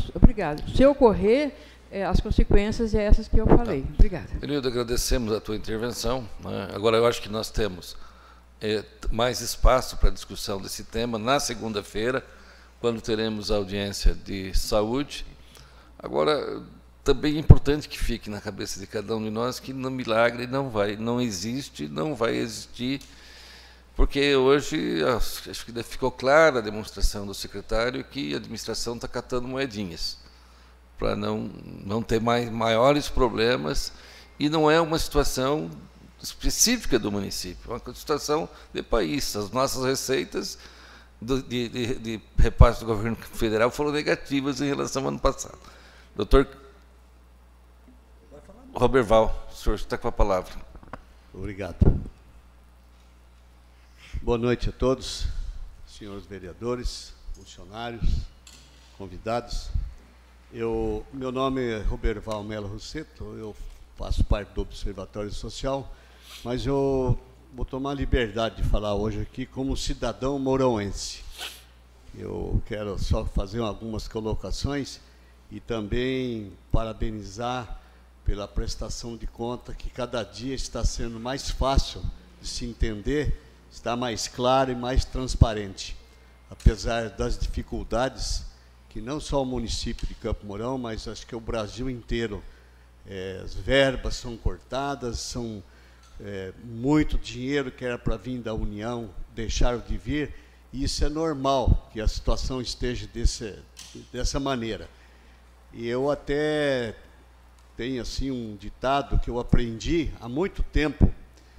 as consequências são essas que eu falei. Obrigada. Benildo, agradecemos a tua intervenção, né? Agora, eu acho que nós temos mais espaço para discussão desse tema na segunda-feira, quando teremos a audiência de saúde. Agora, também é importante que fique na cabeça de cada um de nós que no milagre não existe, não vai existir, porque hoje acho que ficou clara a demonstração do secretário que a administração está catando moedinhas para não ter maiores problemas, e não é uma situação específica do município, é uma situação de país. As nossas receitas de repasse do governo federal foram negativas em relação ao ano passado. Doutor Roberval, o senhor está com a palavra. Obrigado. Boa noite a todos, senhores vereadores, funcionários, convidados. Meu nome é Roberval Melo Rosseto, eu faço parte do Observatório Social, mas eu vou tomar a liberdade de falar hoje aqui como cidadão mourãoense. Eu quero só fazer algumas colocações e também parabenizar pela prestação de conta, que cada dia está sendo mais fácil de se entender, está mais claro e mais transparente, apesar das dificuldades que não só o município de Campo Mourão, mas acho que o Brasil inteiro, as verbas são cortadas, são muito dinheiro que era para vir da União, deixaram de vir, e isso é normal que a situação esteja dessa maneira. E eu até tenho assim um ditado que eu aprendi há muito tempo: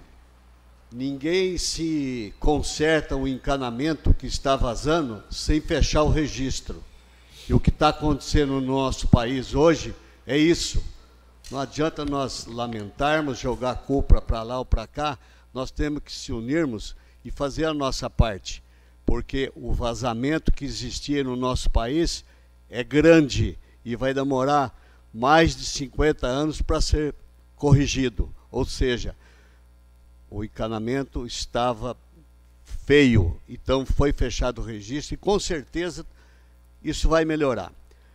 ninguém se conserta o encanamento que está vazando sem fechar o registro. E o que está acontecendo no nosso país hoje é isso. Não adianta nós lamentarmos, jogar a culpa para lá ou para cá, nós temos que se unirmos e fazer a nossa parte, porque o vazamento que existia no nosso país é grande e vai demorar mais de 50 anos para ser corrigido. Ou seja, o encanamento estava feio, então foi fechado o registro e com certeza isso vai melhorar.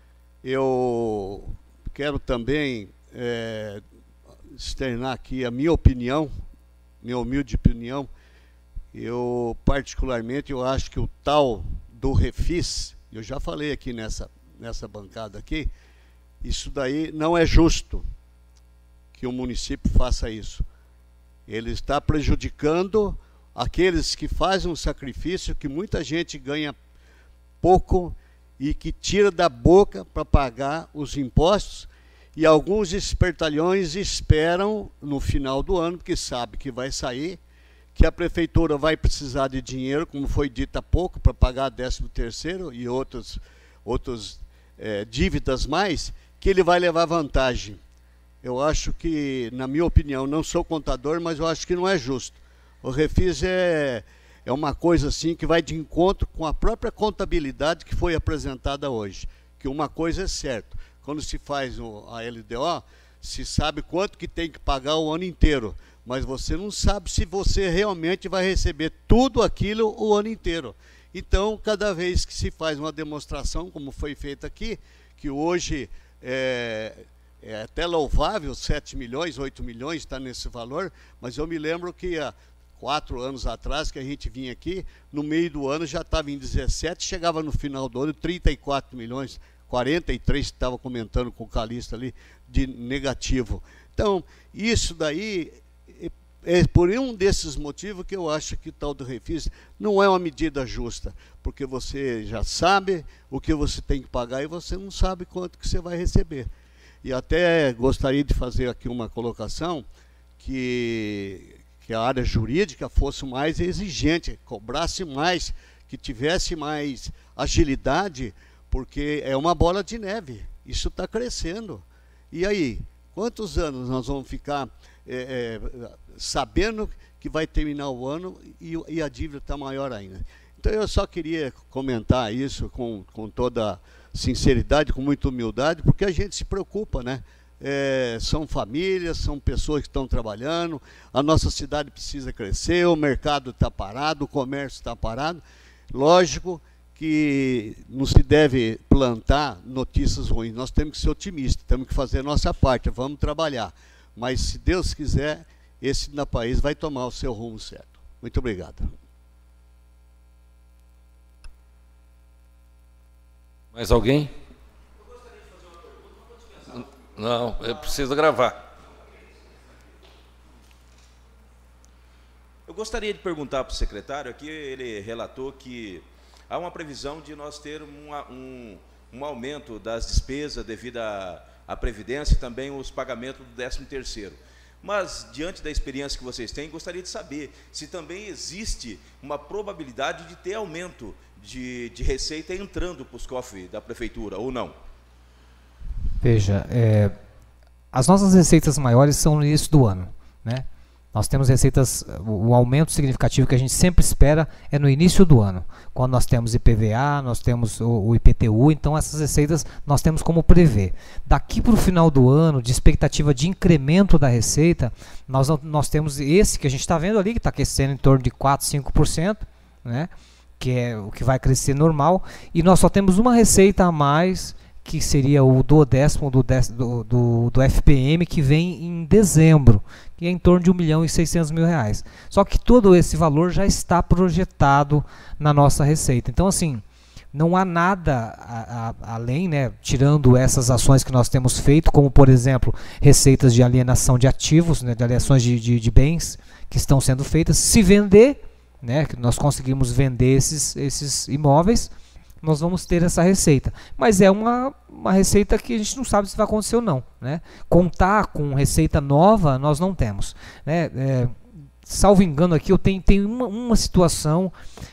Eu quero também externar aqui a minha opinião, minha humilde opinião. Eu, particularmente, eu acho que o tal do refis, eu já falei aqui nessa bancada aqui, isso daí não é justo que o município faça isso. Ele está prejudicando aqueles que fazem um sacrifício, que muita gente ganha pouco e que tira da boca para pagar os impostos, e alguns espertalhões esperam no final do ano, porque sabe que vai sair, que a prefeitura vai precisar de dinheiro, como foi dito há pouco, para pagar 13º e outras dívidas mais, que ele vai levar vantagem. Eu acho que, na minha opinião, não sou contador, mas eu acho que não é justo. O refis é uma coisa assim que vai de encontro com a própria contabilidade que foi apresentada hoje. Que uma coisa é certa, quando se faz a LDO, se sabe quanto que tem que pagar o ano inteiro, mas você não sabe se você realmente vai receber tudo aquilo o ano inteiro. Então, cada vez que se faz uma demonstração, como foi feita aqui, que hoje é até louvável, 7 milhões, 8 milhões está nesse valor, mas eu me lembro que há 4 anos atrás, que a gente vinha aqui, no meio do ano já estava em 17, chegava no final do ano 34 milhões, 43, estava comentando com o Calista ali, de negativo. Então, isso daí é por um desses motivos que eu acho que o tal do refis não é uma medida justa, porque você já sabe o que você tem que pagar e você não sabe quanto que você vai receber. E até gostaria de fazer aqui uma colocação que a área jurídica fosse mais exigente, cobrasse mais, que tivesse mais agilidade, porque é uma bola de neve, isso está crescendo. E aí, quantos anos nós vamos ficar sabendo que vai terminar o ano e a dívida está maior ainda? Então eu só queria comentar isso com toda sinceridade, com muita humildade, porque a gente se preocupa, né? São famílias, são pessoas que estão trabalhando, a nossa cidade precisa crescer, o mercado está parado, o comércio está parado. Lógico que não se deve plantar notícias ruins, nós temos que ser otimistas, temos que fazer a nossa parte, vamos trabalhar. Mas se Deus quiser, esse país vai tomar o seu rumo certo. Muito obrigado. Mais alguém? Não, eu preciso gravar. Eu gostaria de perguntar para o secretário, aqui ele relatou que há uma previsão de nós ter um aumento das despesas devido à Previdência e também os pagamentos do 13º. Mas, diante da experiência que vocês têm, gostaria de saber se também existe uma probabilidade de ter aumento de receita entrando para os cofres da Prefeitura, ou não? Veja, as nossas receitas maiores são no início do ano, né? Nós temos receitas, o aumento significativo que a gente sempre espera é no início do ano, quando nós temos IPVA, nós temos o IPTU, então essas receitas nós temos como prever. Daqui para o final do ano, de expectativa de incremento da receita, nós temos esse que a gente está vendo ali, que está crescendo em torno de 4, 5%, né? Que é o que vai crescer normal, e nós só temos uma receita a mais, que seria o duodécimo do FPM, que vem em dezembro, que é em torno de R$1.600.000. Só que todo esse valor já está projetado na nossa receita. Então, assim, não há nada além, né, tirando essas ações que nós temos feito, como, por exemplo, receitas de alienação de ativos, né, de alienações de bens que estão sendo feitas. Se vender, né, que nós conseguimos vender esses imóveis, nós vamos ter essa receita. Mas é uma receita que a gente não sabe se vai acontecer ou não, né? Contar com receita nova, nós não temos, né? Salvo engano aqui, eu tenho uma situação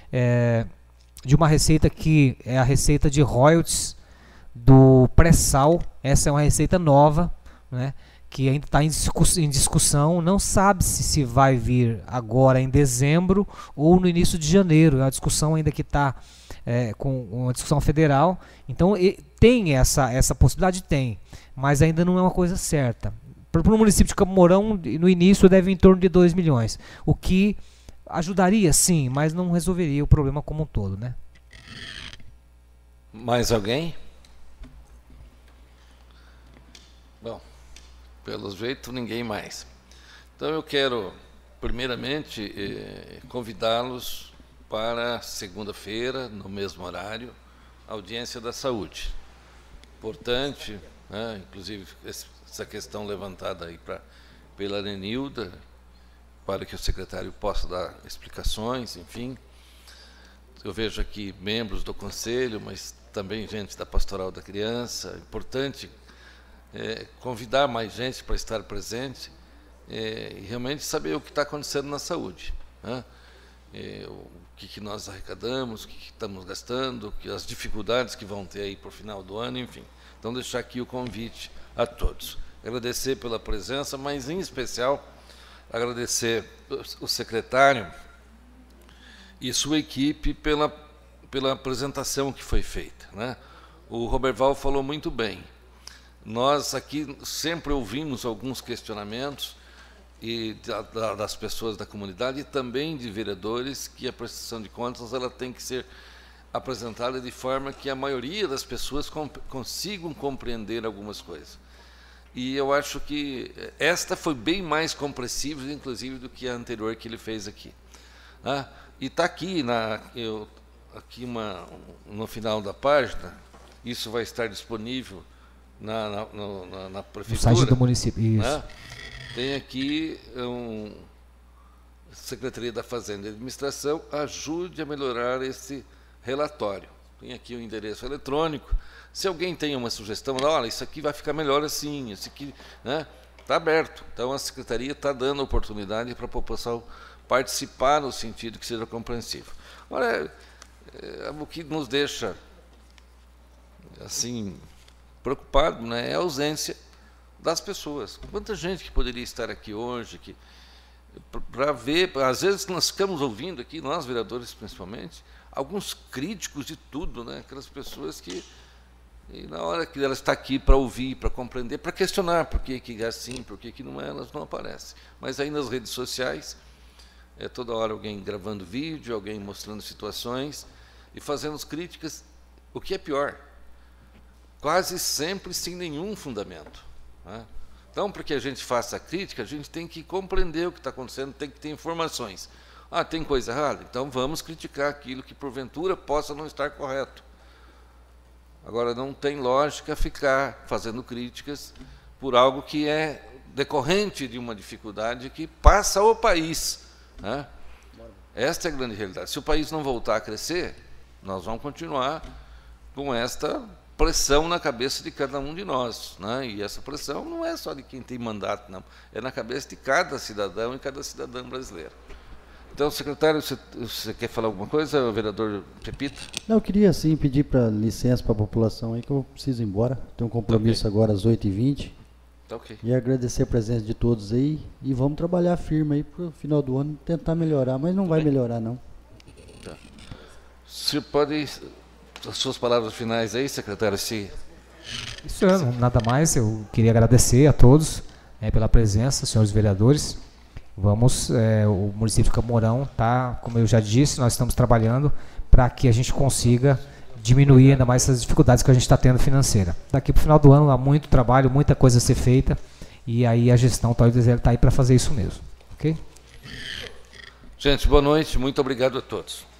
de uma receita que é a receita de royalties do pré-sal. Essa é uma receita nova, né, que ainda está em discussão, não sabe-se se vai vir agora em dezembro ou no início de janeiro. É uma discussão ainda que está com uma discussão federal. Então tem essa possibilidade, tem, mas ainda não é uma coisa certa. Para o município de Campo Mourão, no início deve em torno de 2 milhões, o que ajudaria sim, mas não resolveria o problema como um todo, né? Mais alguém? Bom, pelo jeito ninguém mais. Então eu quero primeiramente convidá-los para segunda-feira, no mesmo horário, a audiência da saúde. Importante, né, inclusive essa questão levantada aí pela Arenilda, para que o secretário possa dar explicações, enfim. Eu vejo aqui membros do Conselho, mas também gente da Pastoral da Criança. Importante convidar mais gente para estar presente e realmente saber o que está acontecendo na saúde, né? O que nós arrecadamos, o que estamos gastando, as dificuldades que vão ter aí para o final do ano, enfim. Então, deixar aqui o convite a todos. Agradecer pela presença, mas, em especial, agradecer o secretário e sua equipe pela apresentação que foi feita, né? O Roberval falou muito bem. Nós aqui sempre ouvimos alguns questionamentos e das pessoas da comunidade e também de vereadores, que a prestação de contas ela tem que ser apresentada de forma que a maioria das pessoas consigam compreender algumas coisas. E eu acho que esta foi bem mais compreensível, inclusive, do que a anterior que ele fez aqui. E está aqui, no final da página, isso vai estar disponível na prefeitura. No site do município, isso. Né? Tem aqui Secretaria da Fazenda e Administração, ajude a melhorar esse relatório. tem aqui o endereço eletrônico. Se alguém tem uma sugestão, olha, isso aqui vai ficar melhor assim, isso aqui, né? Está aberto. Então a Secretaria está dando oportunidade para a população participar no sentido que seja compreensível. Agora, o que nos deixa assim preocupado, né, é a ausência das pessoas. Quanta gente que poderia estar aqui hoje, para ver, às vezes nós ficamos ouvindo aqui, nós vereadores principalmente, alguns críticos de tudo, né, aquelas pessoas que, e na hora que ela está aqui para ouvir, para compreender, para questionar por que é assim, por que não é, elas não aparecem. Mas aí nas redes sociais, toda hora alguém gravando vídeo, alguém mostrando situações e fazendo críticas, o que é pior, quase sempre sem nenhum fundamento, né? Então, para que a gente faça a crítica, a gente tem que compreender o que está acontecendo, tem que ter informações. Ah, tem coisa errada? Então vamos criticar aquilo que porventura possa não estar correto. Agora, não tem lógica ficar fazendo críticas por algo que é decorrente de uma dificuldade que passa o país, né? Esta é a grande realidade. Se o país não voltar a crescer, nós vamos continuar com esta pressão na cabeça de cada um de nós, né? E essa pressão não é só de quem tem mandato, não. É na cabeça de cada cidadão e cada cidadã brasileiro. Então, secretário, você quer falar alguma coisa, vereador Pepita? Não, eu queria, sim, pedir licença para a população aí, que eu preciso ir embora. Tenho um compromisso agora às 8h20. Tá ok. E agradecer a presença de todos aí. E vamos trabalhar firme aí para o final do ano, tentar melhorar, mas não vai melhorar, não. Tá. Se pode... As suas palavras finais aí, secretário, se... Isso é, nada mais, eu queria agradecer a todos pela presença, senhores vereadores. Vamos, o município de Campo Mourão está, como eu já disse, nós estamos trabalhando para que a gente consiga diminuir ainda mais essas dificuldades que a gente está tendo financeira. Daqui para o final do ano há muito trabalho, muita coisa a ser feita, e aí a gestão talvez está aí para fazer isso mesmo. Ok? Gente, boa noite, muito obrigado a todos.